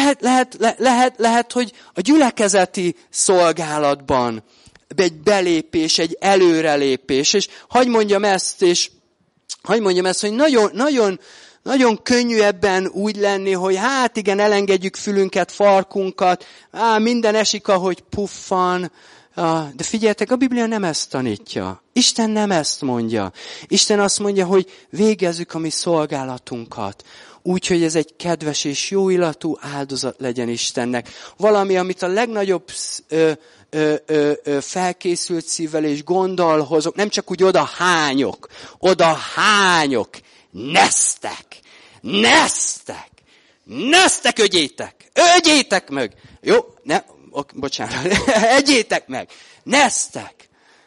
Lehet, hogy a gyülekezeti szolgálatban egy belépés, egy előrelépés, és hadd mondjam ezt, hogy nagyon könnyű ebben úgy lenni, hogy hát igen, elengedjük fülünket, farkunkat, minden esik, ahogy puffan, De figyeljetek, a Biblia nem ezt tanítja. Isten nem ezt mondja. Isten azt mondja, hogy végezzük a mi szolgálatunkat. Úgy, hogy ez egy kedves és jó illatú áldozat legyen Istennek. Valami, amit a legnagyobb felkészült szívvel és gonddal hozok. Nem csak úgy oda hányok. Nesztek, ögyétek meg. Jó, bocsánat, egyétek meg. Nesztek.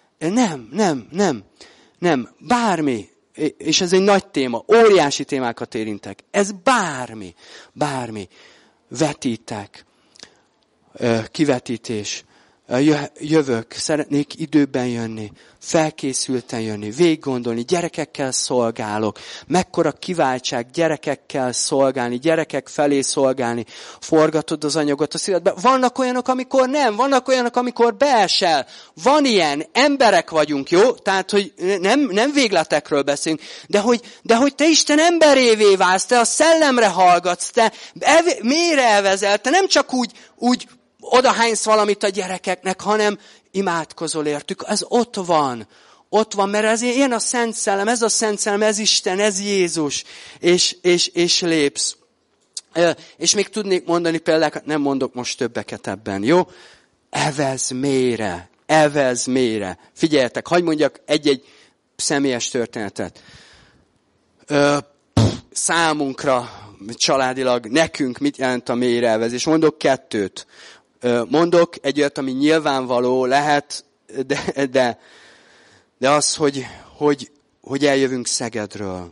Nem, bármi. És ez egy nagy téma, óriási témákat érintek. Ez bármi. Vetítek, kivetítés. Jövök, szeretnék időben jönni, felkészülten jönni, végiggondolni, gyerekekkel szolgálok, mekkora kiváltság gyerekekkel szolgálni, gyerekek felé szolgálni, forgatod az anyagot a szívedbe. Vannak olyanok, amikor nem, vannak olyanok, amikor beesel. Van ilyen, emberek vagyunk, jó? Tehát, hogy nem végletekről beszélünk, de hogy te Isten emberévé válsz, te a szellemre hallgatsz, te mélyre elvezel, te nem csak úgy odahánysz valamit a gyerekeknek, hanem imádkozol értük. Ez ott van, mert ez ilyen a Szent Szellem, ez Isten, ez Jézus, és lépsz. És még tudnék mondani példákat, nem mondok most többeket ebben, jó? Evezd mélyre. Figyeljetek, hadd mondjak egy személyes történetet. Számunkra, családilag, nekünk mit jelent a mélyre evezés? Mondok 2. Mondok egy olyat, ami nyilvánvaló lehet, de az, hogy eljövünk Szegedről.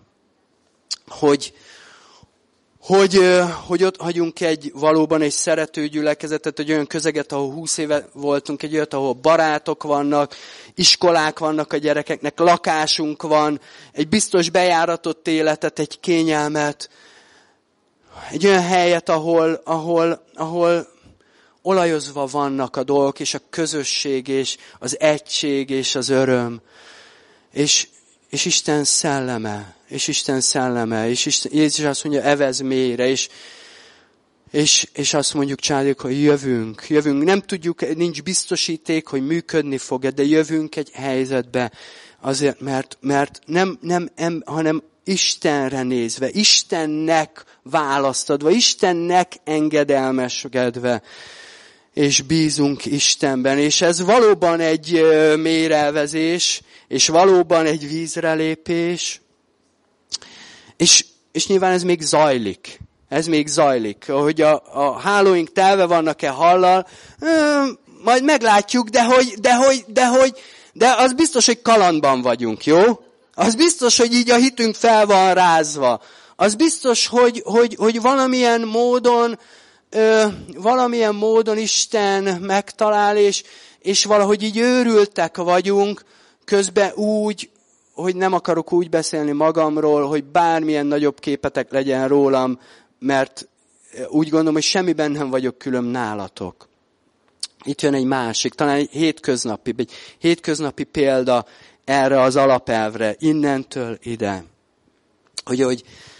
Hogy ott hagyunk valóban egy szerető gyülekezetet, egy olyan közeget, ahol 20 éve voltunk, egy olyat, ahol barátok vannak, iskolák vannak a gyerekeknek, lakásunk van, egy biztos bejáratott életet, egy kényelmet, egy olyan helyet, ahol olajozva vannak a dolgok, és a közösség, és az egység, és az öröm. És Isten szelleme, és Jézus azt mondja, evezd mélyre, és azt mondjuk családok, hogy jövünk. Nem tudjuk, nincs biztosíték, hogy működni fog, de jövünk egy helyzetbe, azért, mert nem, hanem Istenre nézve, Istennek választadva, Istennek engedelmeskedve, és bízunk Istenben. És ez valóban egy mélyreelvezés, és valóban egy vízrelépés, és nyilván ez még zajlik. Ahogy a hálóink telve vannak-e hallal, majd meglátjuk, de az biztos, hogy kalandban vagyunk, jó? Az biztos, hogy így a hitünk fel van rázva. Az biztos, hogy valamilyen módon Isten megtalál, és valahogy így őrültek vagyunk, közben úgy, hogy nem akarok úgy beszélni magamról, hogy bármilyen nagyobb képetek legyen rólam, mert úgy gondolom, hogy semmiben nem vagyok külön nálatok. Itt jön egy másik, talán egy hétköznapi példa erre az alapelvre, innentől ide. Hogy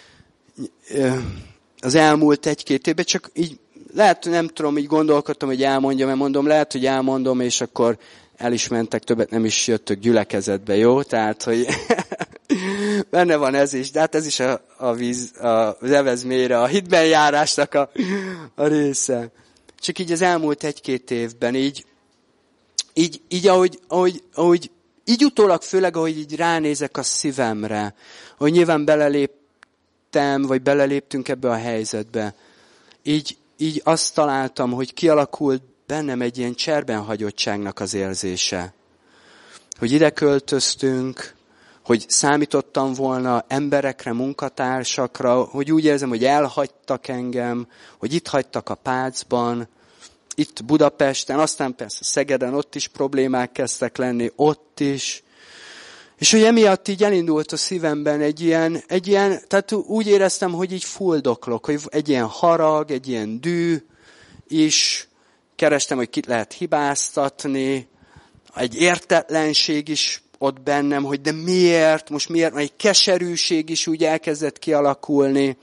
az elmúlt 1-2 évben csak így, lehet, nem tudom, így gondolkodtam, hogy elmondjam, lehet, hogy elmondom, és akkor el is mentek, többet nem is jöttök gyülekezetbe, jó? Tehát, hogy benne van ez is, de hát ez is az evezd mélyre, a hitben járásnak a része. Csak így az elmúlt 1-2 évben, így ahogy így utólag, főleg, ahogy így ránézek a szívemre, hogy nyilván beleléptünk ebbe a helyzetbe, így azt találtam, hogy kialakult bennem egy ilyen cserbenhagyottságnak az érzése. Hogy ide költöztünk, hogy számítottam volna emberekre, munkatársakra, hogy úgy érzem, hogy elhagytak engem, hogy itt hagytak a Pácban, itt Budapesten, aztán persze Szegeden, ott is problémák kezdtek lenni, ott is. És hogy emiatt így elindult a szívemben egy ilyen, tehát úgy éreztem, hogy így fuldoklok, hogy egy ilyen harag, egy ilyen dű is, kerestem, hogy kit lehet hibáztatni, egy értetlenség is ott bennem, hogy de miért, mert egy keserűség is úgy elkezdett kialakulni,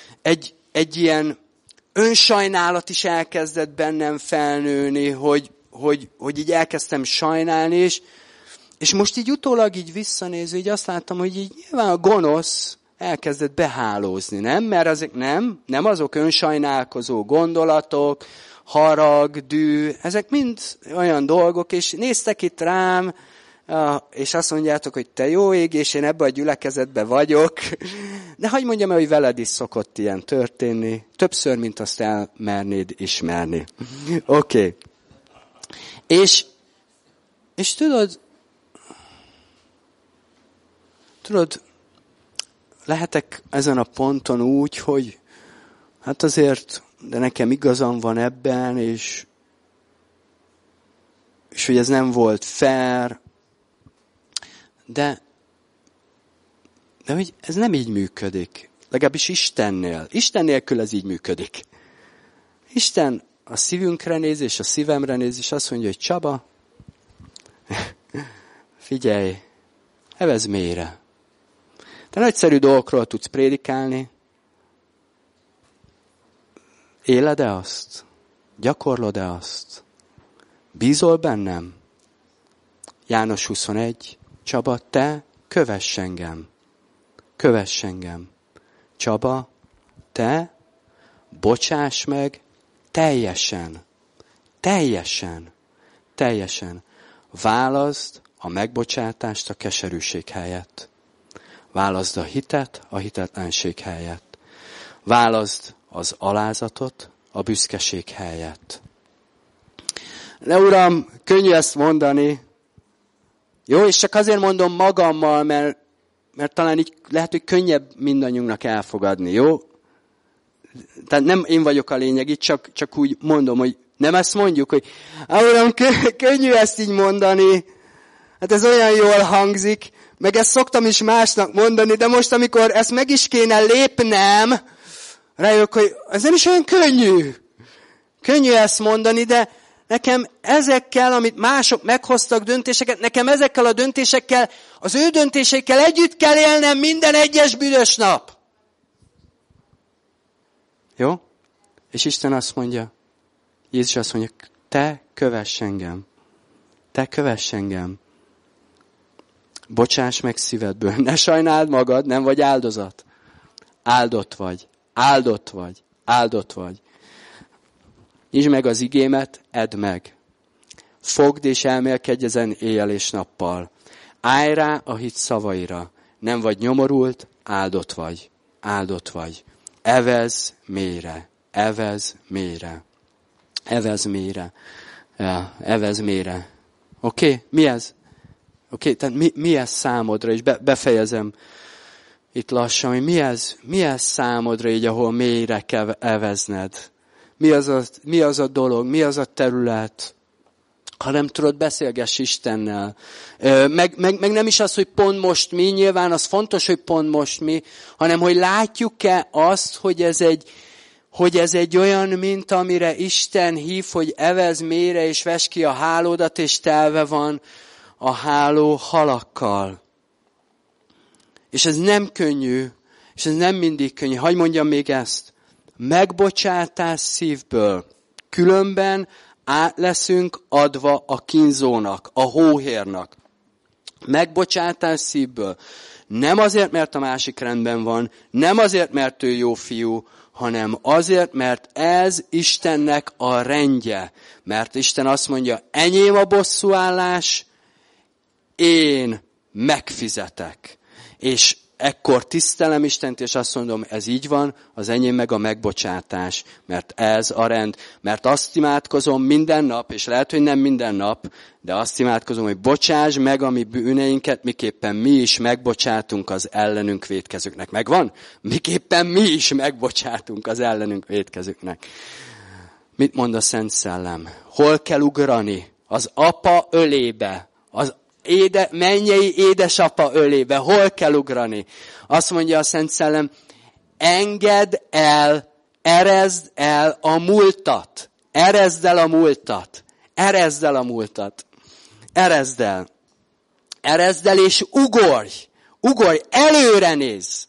egy ilyen önsajnálat is elkezdett bennem felnőni, hogy hogy így elkezdtem sajnálni, és most így utólag így visszanézve, így azt láttam, hogy így nyilván a gonosz elkezdett behálózni, nem? Mert ezek nem azok önsajnálkozó gondolatok, harag, dű, ezek mind olyan dolgok, és néztek itt rám, és azt mondjátok, hogy te jó ég, és én ebben a gyülekezetben vagyok. De hadd mondjam el, hogy veled is szokott ilyen történni. Többször, mint azt elmernéd ismerni. Oké. És tudod, lehetek ezen a ponton úgy, hogy hát azért, de nekem igazam van ebben, és hogy ez nem volt fair, de hogy ez nem így működik. Legalábbis Istennél. Isten nélkül ez így működik. Isten a szívünkre néz, és a szívemre néz, és azt mondja, hogy Csaba, figyelj, evezd mélyre. Te nagyszerű dolgokról tudsz prédikálni. Éled-e azt? Gyakorlod-e azt? Bízol bennem? János 21. Csaba, te kövess engem. Kövess engem. Csaba, te bocsáss meg teljesen. Teljesen. Teljesen. Válaszd a megbocsátást a keserűség helyett. Válaszd a hitet a hitetlenség helyett. Válaszd az alázatot a büszkeség helyett. De Uram, könnyű ezt mondani. Jó, és csak azért mondom magammal, mert talán így lehet, hogy könnyebb mindannyiunknak elfogadni, jó? Tehát nem én vagyok a lényeg, itt csak úgy mondom, hogy nem ezt mondjuk, hogy Uram, könnyű ezt így mondani, hát ez olyan jól hangzik, meg ezt szoktam is másnak mondani, de most, amikor ezt meg is kéne lépnem, rájövök, hogy ez nem is olyan könnyű. Könnyű ezt mondani, de nekem ezekkel, amit mások meghoztak döntéseket, nekem ezekkel a döntésekkel, az ő döntésekkel együtt kell élnem minden egyes büdös nap. Jó? És Isten azt mondja, Jézus azt mondja, te kövess engem. Te kövess engem. Bocsáss meg szívedből. Ne sajnáld magad, nem vagy áldozat. Áldott vagy. Áldott vagy. Áldott vagy. Nyisd meg az igémet, edd meg. Fogd és elmélkedj ezen éjjel és nappal. Állj rá a hit szavaira. Nem vagy nyomorult, áldott vagy. Áldott vagy. Evez mélyre. Evez mélyre. Evez mélyre. Ja, evez mélyre. Oké? Mi ez? Oké, tehát mi ez számodra? És befejezem itt lassan, hogy mi ez számodra így, ahol mélyre kell evezned? Mi az a dolog? Mi az a terület? Ha nem tudod, beszélgess Istennel. Meg nem is az, hogy pont most mi, nyilván az fontos, hogy pont most mi, hanem hogy látjuk-e azt, hogy ez egy olyan minta, amire Isten hív, hogy evez mélyre, és vess ki a hálódat, és telve van a háló halakkal. És ez nem könnyű, és ez nem mindig könnyű. Hadd mondjam még ezt. Megbocsátás szívből. Különben át leszünk adva a kínzónak, a hóhérnak. Megbocsátás szívből. Nem azért, mert a másik rendben van, nem azért, mert ő jó fiú, hanem azért, mert ez Istennek a rendje. Mert Isten azt mondja, enyém a bosszúállás, én megfizetek. És ekkor tisztelem Istent, és azt mondom, ez így van, az enyém meg a megbocsátás, mert ez a rend. Mert azt imádkozom minden nap, és lehet, hogy nem minden nap, de azt imádkozom, hogy bocsáss meg a mi bűneinket, miképpen mi is megbocsátunk az ellenünk vétkezőknek. Megvan? Miképpen mi is megbocsátunk az ellenünk vétkezőknek. Mit mond a Szent Szellem? Hol kell ugrani? Az apa ölébe. Az mennyei édesapa ölébe. Hol kell ugrani? Azt mondja a Szent Szellem, engedd el, erezd el a múltat. Erezd el a múltat. Erezd el a múltat. Erezd el. Erezd el és ugorj. Ugorj, előre nézz.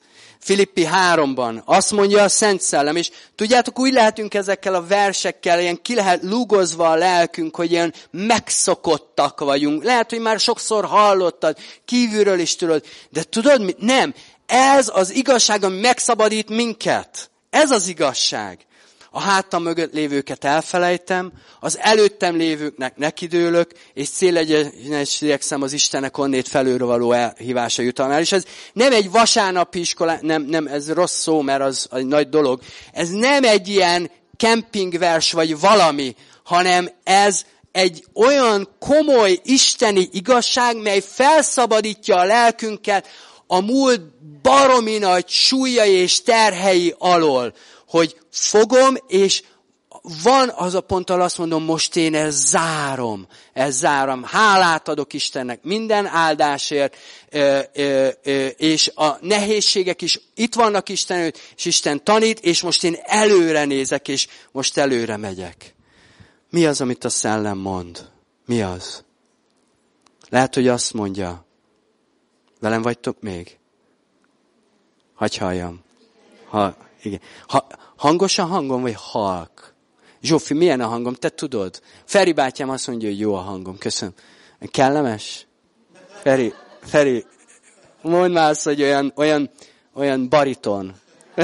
Filippi 3-ban azt mondja a Szent Szellem, és tudjátok, úgy lehetünk ezekkel a versekkel, ilyen ki lehet lúgozva a lelkünk, hogy ilyen megszokottak vagyunk. Lehet, hogy már sokszor hallottad, kívülről is tudod, de tudod mit? Nem. Ez az igazság, ami megszabadít minket. Ez az igazság. A hátam mögött lévőket elfelejtem, az előttem lévőknek nekidőlök, és célegyenes igyekszem az Istennek onnét felőre való elhívása jutalmál. És ez nem egy vasárnapi iskola, nem, ez rossz szó, mert az egy nagy dolog. Ez nem egy ilyen kempingvers vagy valami, hanem ez egy olyan komoly isteni igazság, mely felszabadítja a lelkünket a múlt baromi nagy súlyai és terhei alól, hogy fogom, és van az a pont, ahol azt mondom, most én ezt zárom. Hálát adok Istennek minden áldásért, és a nehézségek is itt vannak Isten előtt, és Isten tanít, és most én előre nézek, és most előre megyek. Mi az, amit a Szellem mond? Mi az? Lehet, hogy azt mondja, velem vagytok még? Hagy halljam. Igen. Hangosan hangom, vagy halk? Zsófi, milyen a hangom? Te tudod? Feri bátyám azt mondja, hogy jó a hangom. Köszönöm. Kellemes? Feri, mondd már azt, hogy olyan bariton.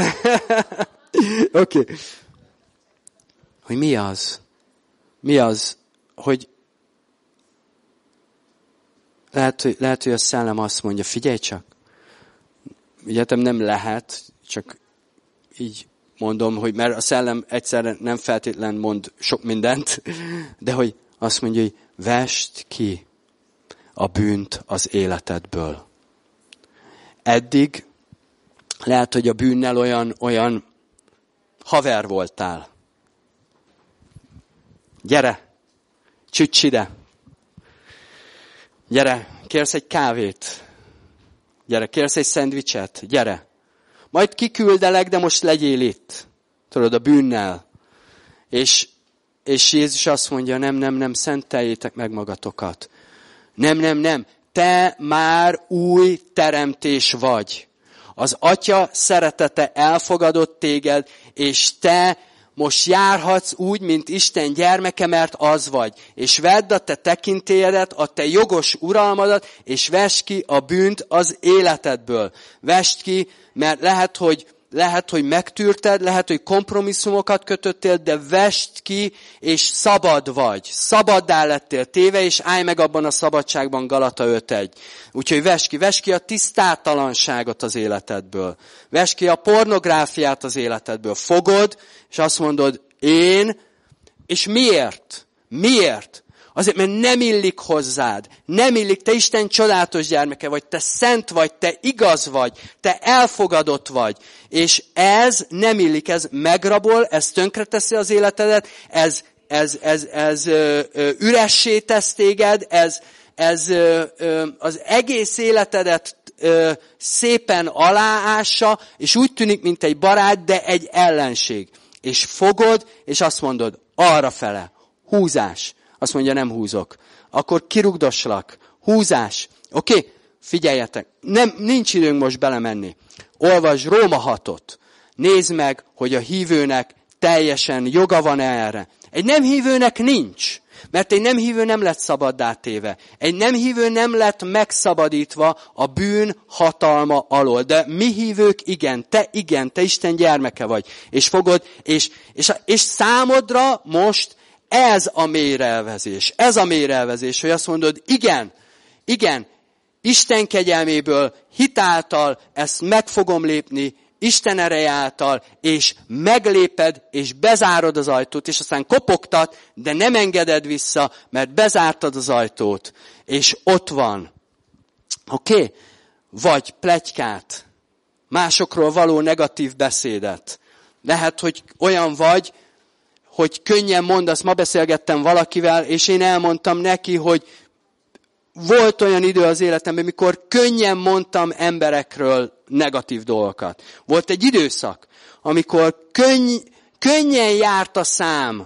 Oké. Hogy mi az? Mi az, hogy lehet, hogy a Szellem azt mondja, figyelj csak, egyetem nem lehet, csak így mondom, hogy mert a Szellem egyszerre nem feltétlen mond sok mindent, de hogy azt mondja, hogy vesd ki a bűnt az életedből. Eddig lehet, hogy a bűnnel olyan haver voltál. Gyere, csücs ide. Gyere, kérsz egy kávét. Gyere, kérsz egy szendvicset. Gyere. Majd kiküldelek, de most legyél itt. Tudod, a bűnnel. És Jézus azt mondja, nem, szenteljétek meg magatokat. Nem. Te már új teremtés vagy. Az Atya szeretete elfogadott téged, és te most járhatsz úgy, mint Isten gyermeke, mert az vagy. És vedd a te tekintélyedet, a te jogos uralmadat, és vesd ki a bűnt az életedből. Vesd ki, mert lehet, hogy megtűrted, lehet, hogy kompromisszumokat kötöttél, de vesd ki, és szabad vagy. Szabaddá lettél téve, és állj meg abban a szabadságban, Galata 5:1. Úgyhogy vesd ki a tisztátalanságot az életedből. Vesd ki a pornográfiát az életedből. Fogod, és azt mondod, és miért? Miért? Azért, mert nem illik hozzád. Nem illik, te Isten csodálatos gyermeke vagy, te szent vagy, te igaz vagy, te elfogadott vagy. És ez nem illik, ez megrabol, ez tönkreteszi az életedet, ez üressé tesz téged, ez az egész életedet szépen aláássa, és úgy tűnik, mint egy barát, de egy ellenség. És fogod, és azt mondod, arrafele, húzás. Azt mondja, nem húzok. Akkor kirugdoslak. Húzás. Oké? Figyeljetek. Nincs időnk most belemenni. Olvasd Róma 6-ot. Nézd meg, hogy a hívőnek teljesen joga van erre. Egy nem hívőnek nincs. Mert egy nem hívő nem lett szabaddá téve. Egy nem hívő nem lett megszabadítva a bűn hatalma alól. De mi hívők igen, te Isten gyermeke vagy. És fogod, és számodra most ez a mélyrelvezés, hogy azt mondod, igen, Isten kegyelméből, hitáltal ezt meg fogom lépni, Isten ereje által, és megléped, és bezárod az ajtót, és aztán kopogtat, de nem engeded vissza, mert bezártad az ajtót, és ott van. Oké? Vagy pletykát, másokról való negatív beszédet. Lehet, hogy olyan vagy, hogy könnyen mondasz, ma beszélgettem valakivel, és én elmondtam neki, hogy volt olyan idő az életemben, mikor könnyen mondtam emberekről negatív dolgokat. Volt egy időszak, amikor könnyen járt a szám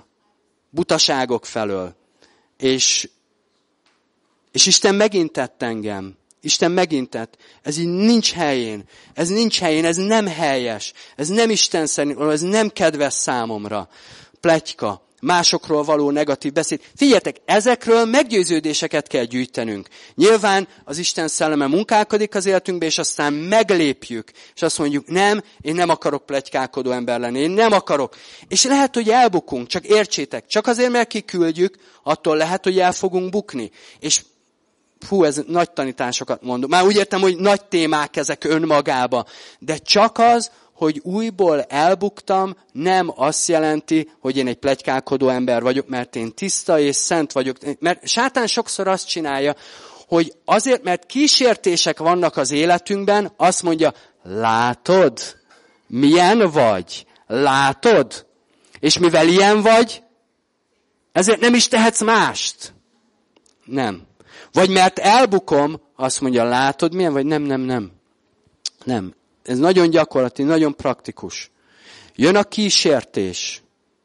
butaságok felől. És Isten megintett engem. Isten megintett. Ez így nincs helyén. Ez nincs helyén, ez nem helyes. Ez nem Isten szerint, ez nem kedves számomra. Pletyka, másokról való negatív beszéd. Figyeljetek, ezekről meggyőződéseket kell gyűjtenünk. Nyilván az Isten szelleme munkálkodik az életünkbe, és aztán meglépjük, és azt mondjuk, nem, én nem akarok pletykálkodó ember lenni, én nem akarok. És lehet, hogy elbukunk, csak értsétek, csak azért, mert kiküldjük, attól lehet, hogy el fogunk bukni. És ez nagy tanításokat mondom. Már úgy értem, hogy nagy témák ezek önmagába. De csak az, hogy újból elbuktam, nem azt jelenti, hogy én egy pletykálkodó ember vagyok, mert én tiszta és szent vagyok. Mert sátán sokszor azt csinálja, hogy azért, mert kísértések vannak az életünkben, azt mondja, látod, milyen vagy? Látod? És mivel ilyen vagy, ezért nem is tehetsz mást. Nem. Vagy mert elbukom, azt mondja, látod, milyen vagy? Nem. Nem. Ez nagyon gyakorlati, nagyon praktikus. Jön a kísértés.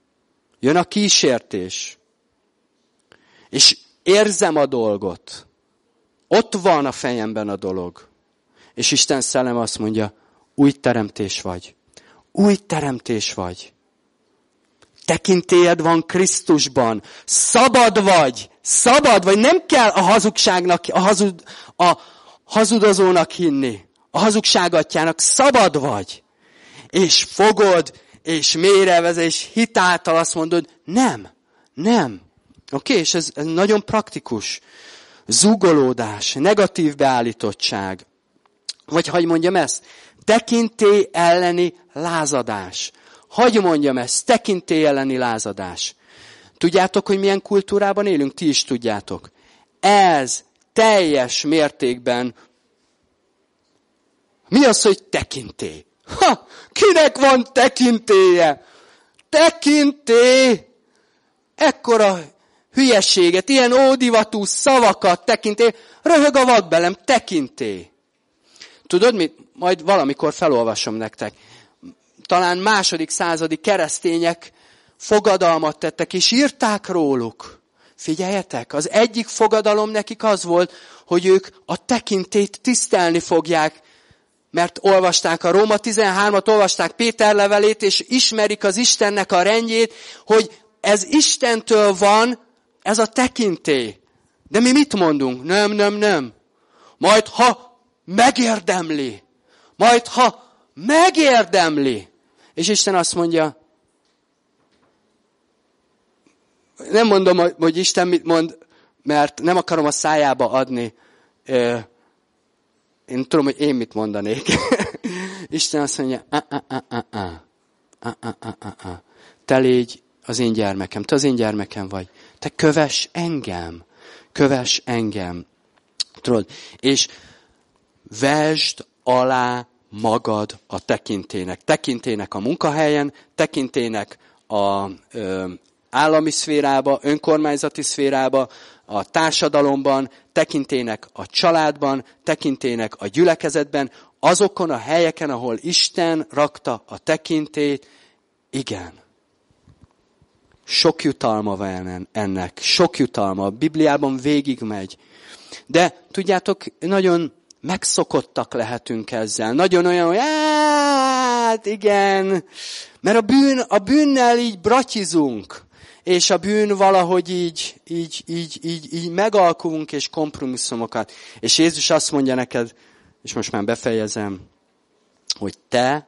És érzem a dolgot. Ott van a fejemben a dolog. És Isten szellem azt mondja, új teremtés vagy. Új teremtés vagy. Tekintélyed van Krisztusban. Szabad vagy. Nem kell a hazugságnak, a hazudozónak hinni. A hazugságatjának szabad vagy. És fogod, és mélyre vezet, és hitáltal azt mondod, nem. Oké, és ez nagyon praktikus. Zúgolódás, negatív beállítottság. Vagy hagy mondjam ezt, tekintély elleni lázadás. Hagy mondjam ezt, tekintély elleni lázadás. Tudjátok, hogy milyen kultúrában élünk? Ti is tudjátok. Ez teljes mértékben. Mi az, hogy tekintély? Kinek van tekintélye? Tekintély! Ekkora hülyeséget, ilyen ódivatú szavakat, tekintély. Röhög a vakbelem, tekintély. Tudod mit? Majd valamikor felolvasom nektek. Talán második századi keresztények fogadalmat tettek, és írták róluk. Figyeljetek, az egyik fogadalom nekik az volt, hogy ők a tekintélyt tisztelni fogják, mert olvasták a Róma 13-at, olvasták Péter levelét, és ismerik az Istennek a rendjét, hogy ez Istentől van, ez a tekintély. De mi mit mondunk? Nem. Majd ha megérdemli. És Isten azt mondja, nem mondom, hogy Isten mit mond, mert nem akarom a szájába adni. Én tudom, hogy én mit mondanék. Isten azt mondja, te légy az én gyermekem, te az én gyermekem vagy. Te kövess engem. Tudod, és vesd alá magad a tekintélynek. Tekintélynek a munkahelyen, tekintélynek a állami szférába, önkormányzati szférába, a társadalomban, tekintélynek a családban, tekintélynek a gyülekezetben, azokon a helyeken, ahol Isten rakta a tekintélyt, igen. Sok jutalma van ennek, sok jutalma. A Bibliában végigmegy. De tudjátok, nagyon megszokottak lehetünk ezzel. Nagyon olyan, hogy hát igen, mert a bűnnel így bratyizunk. És a bűn valahogy így megalkulunk és kompromisszumokat. És Jézus azt mondja neked, és most már befejezem, hogy te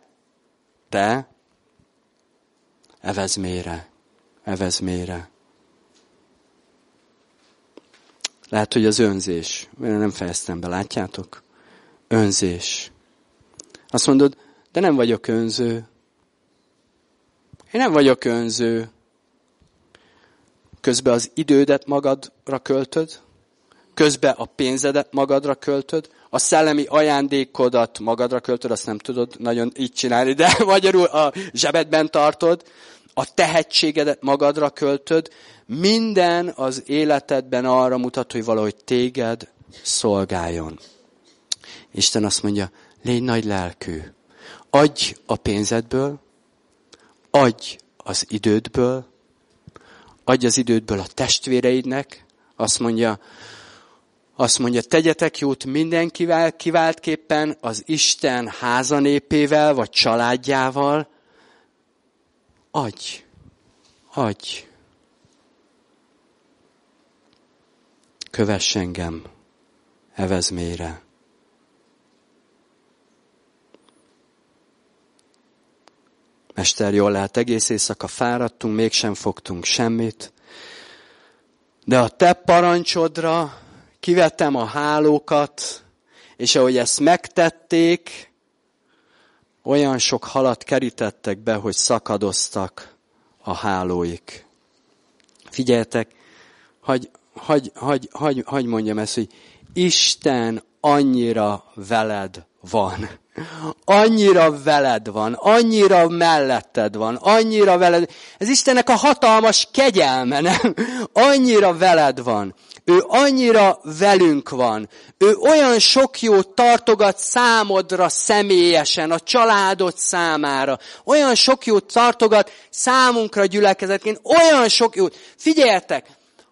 evezd mélyre. Lehet, hogy az önzés. Nem fejeztem be, látjátok? Önzés. Azt mondod, de nem vagyok önző. Én nem vagyok önző. Közben az idődet magadra költöd, közben a pénzedet magadra költöd, a szellemi ajándékodat magadra költöd, azt nem tudod nagyon így csinálni, de magyarul a zsebedben tartod, a tehetségedet magadra költöd, minden az életedben arra mutat, hogy valahogy téged szolgáljon. Isten azt mondja, légy nagy lelkű, adj a pénzedből, adj az idődből, adj az idődből a testvéreidnek, azt mondja, Azt mondja, tegyetek jót mindenkivel, kiváltképpen az Isten házanépével, vagy családjával. Adj. Kövess engem, evezd mélyre. Mester, jól lehet, egész éjszaka fáradtunk, mégsem fogtunk semmit, de a te parancsodra kivettem a hálókat, és ahogy ezt megtették, olyan sok halat kerítettek be, hogy szakadoztak a hálóik. Figyeljetek, hagy mondjam ezt, hogy Isten annyira veled van. Annyira veled van, annyira melletted van, annyira veled. Ez Istennek a hatalmas kegyelme, nem? Annyira veled van. Ő annyira velünk van. Ő olyan sok jót tartogat számodra személyesen, a családod számára. Olyan sok jót tartogat számunkra gyülekezetként. Olyan sok jót. Figyeljetek,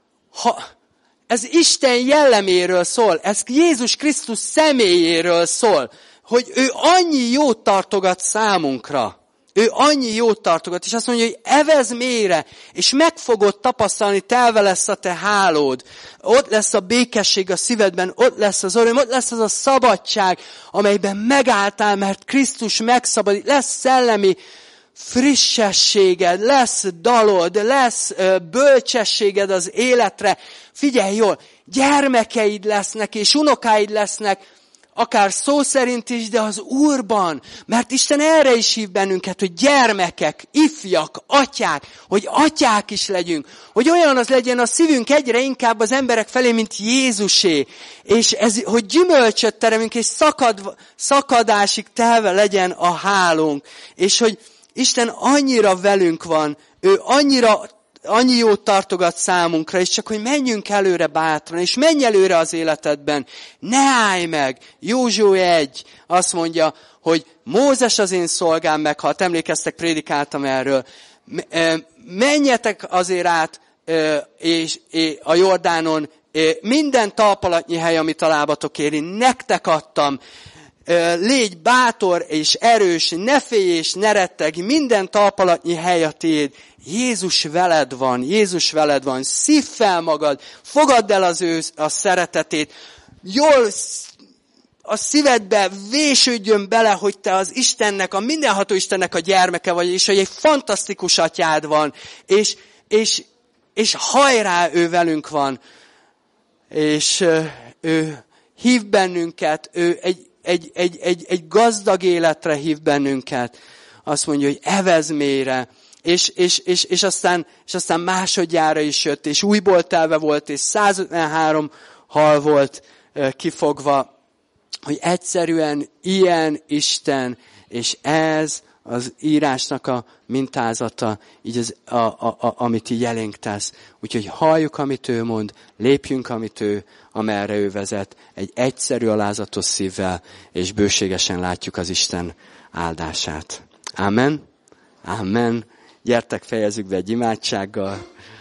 ez Isten jelleméről szól, ez Jézus Krisztus személyéről szól, hogy ő annyi jót tartogat számunkra. Ő annyi jót tartogat, és azt mondja, hogy evezd mélyre, és meg fogod tapasztalni, telve lesz a te hálód. Ott lesz a békesség a szívedben, ott lesz az öröm, ott lesz az a szabadság, amelyben megálltál, mert Krisztus megszabadít. Lesz szellemi frissességed, lesz dalod, lesz bölcsességed az életre. Figyelj jól, gyermekeid lesznek, és unokáid lesznek, akár szó szerint is, de az Úrban. Mert Isten erre is hív bennünket, hogy gyermekek, ifjak, atyák, hogy atyák is legyünk. Hogy olyan az legyen a szívünk egyre inkább az emberek felé, mint Jézusé. És ez, hogy gyümölcsöt teremünk, és szakadásig telve legyen a hálónk. És hogy Isten annyira velünk van, ő annyi jót tartogat számunkra, és csak, hogy menjünk előre bátran, és menj előre az életedben. Ne állj meg! Józsué 1 azt mondja, hogy Mózes az én szolgám meghalt, emlékeztek, prédikáltam erről. Menjetek azért át és a Jordánon, minden talpalatnyi hely, amit a lábatok éri, nektek adtam. Légy bátor és erős, ne félj és ne rettegj, minden talpalatnyi hely a tiéd. Jézus veled van, szívd fel magad, fogadd el az ő a szeretetét, jól a szívedbe vésődjön bele, hogy te az Istennek, a mindenható Istennek a gyermeke vagy, és hogy egy fantasztikus atyád van, és hajrá, ő velünk van, és ő hív bennünket, ő egy gazdag életre hív bennünket. Azt mondja, hogy evezd mélyre, és aztán másodjára is jött, és újból telve volt, és 153 hal volt kifogva, hogy egyszerűen ilyen Isten, és ez az írásnak a mintázata, így amit így elénk tesz. Úgyhogy halljuk, amit ő mond, lépjünk, amit amerre ő vezet, egy egyszerű, alázatos szívvel, és bőségesen látjuk az Isten áldását. Amen. Amen. Gyertek, fejezzük be egy imádsággal.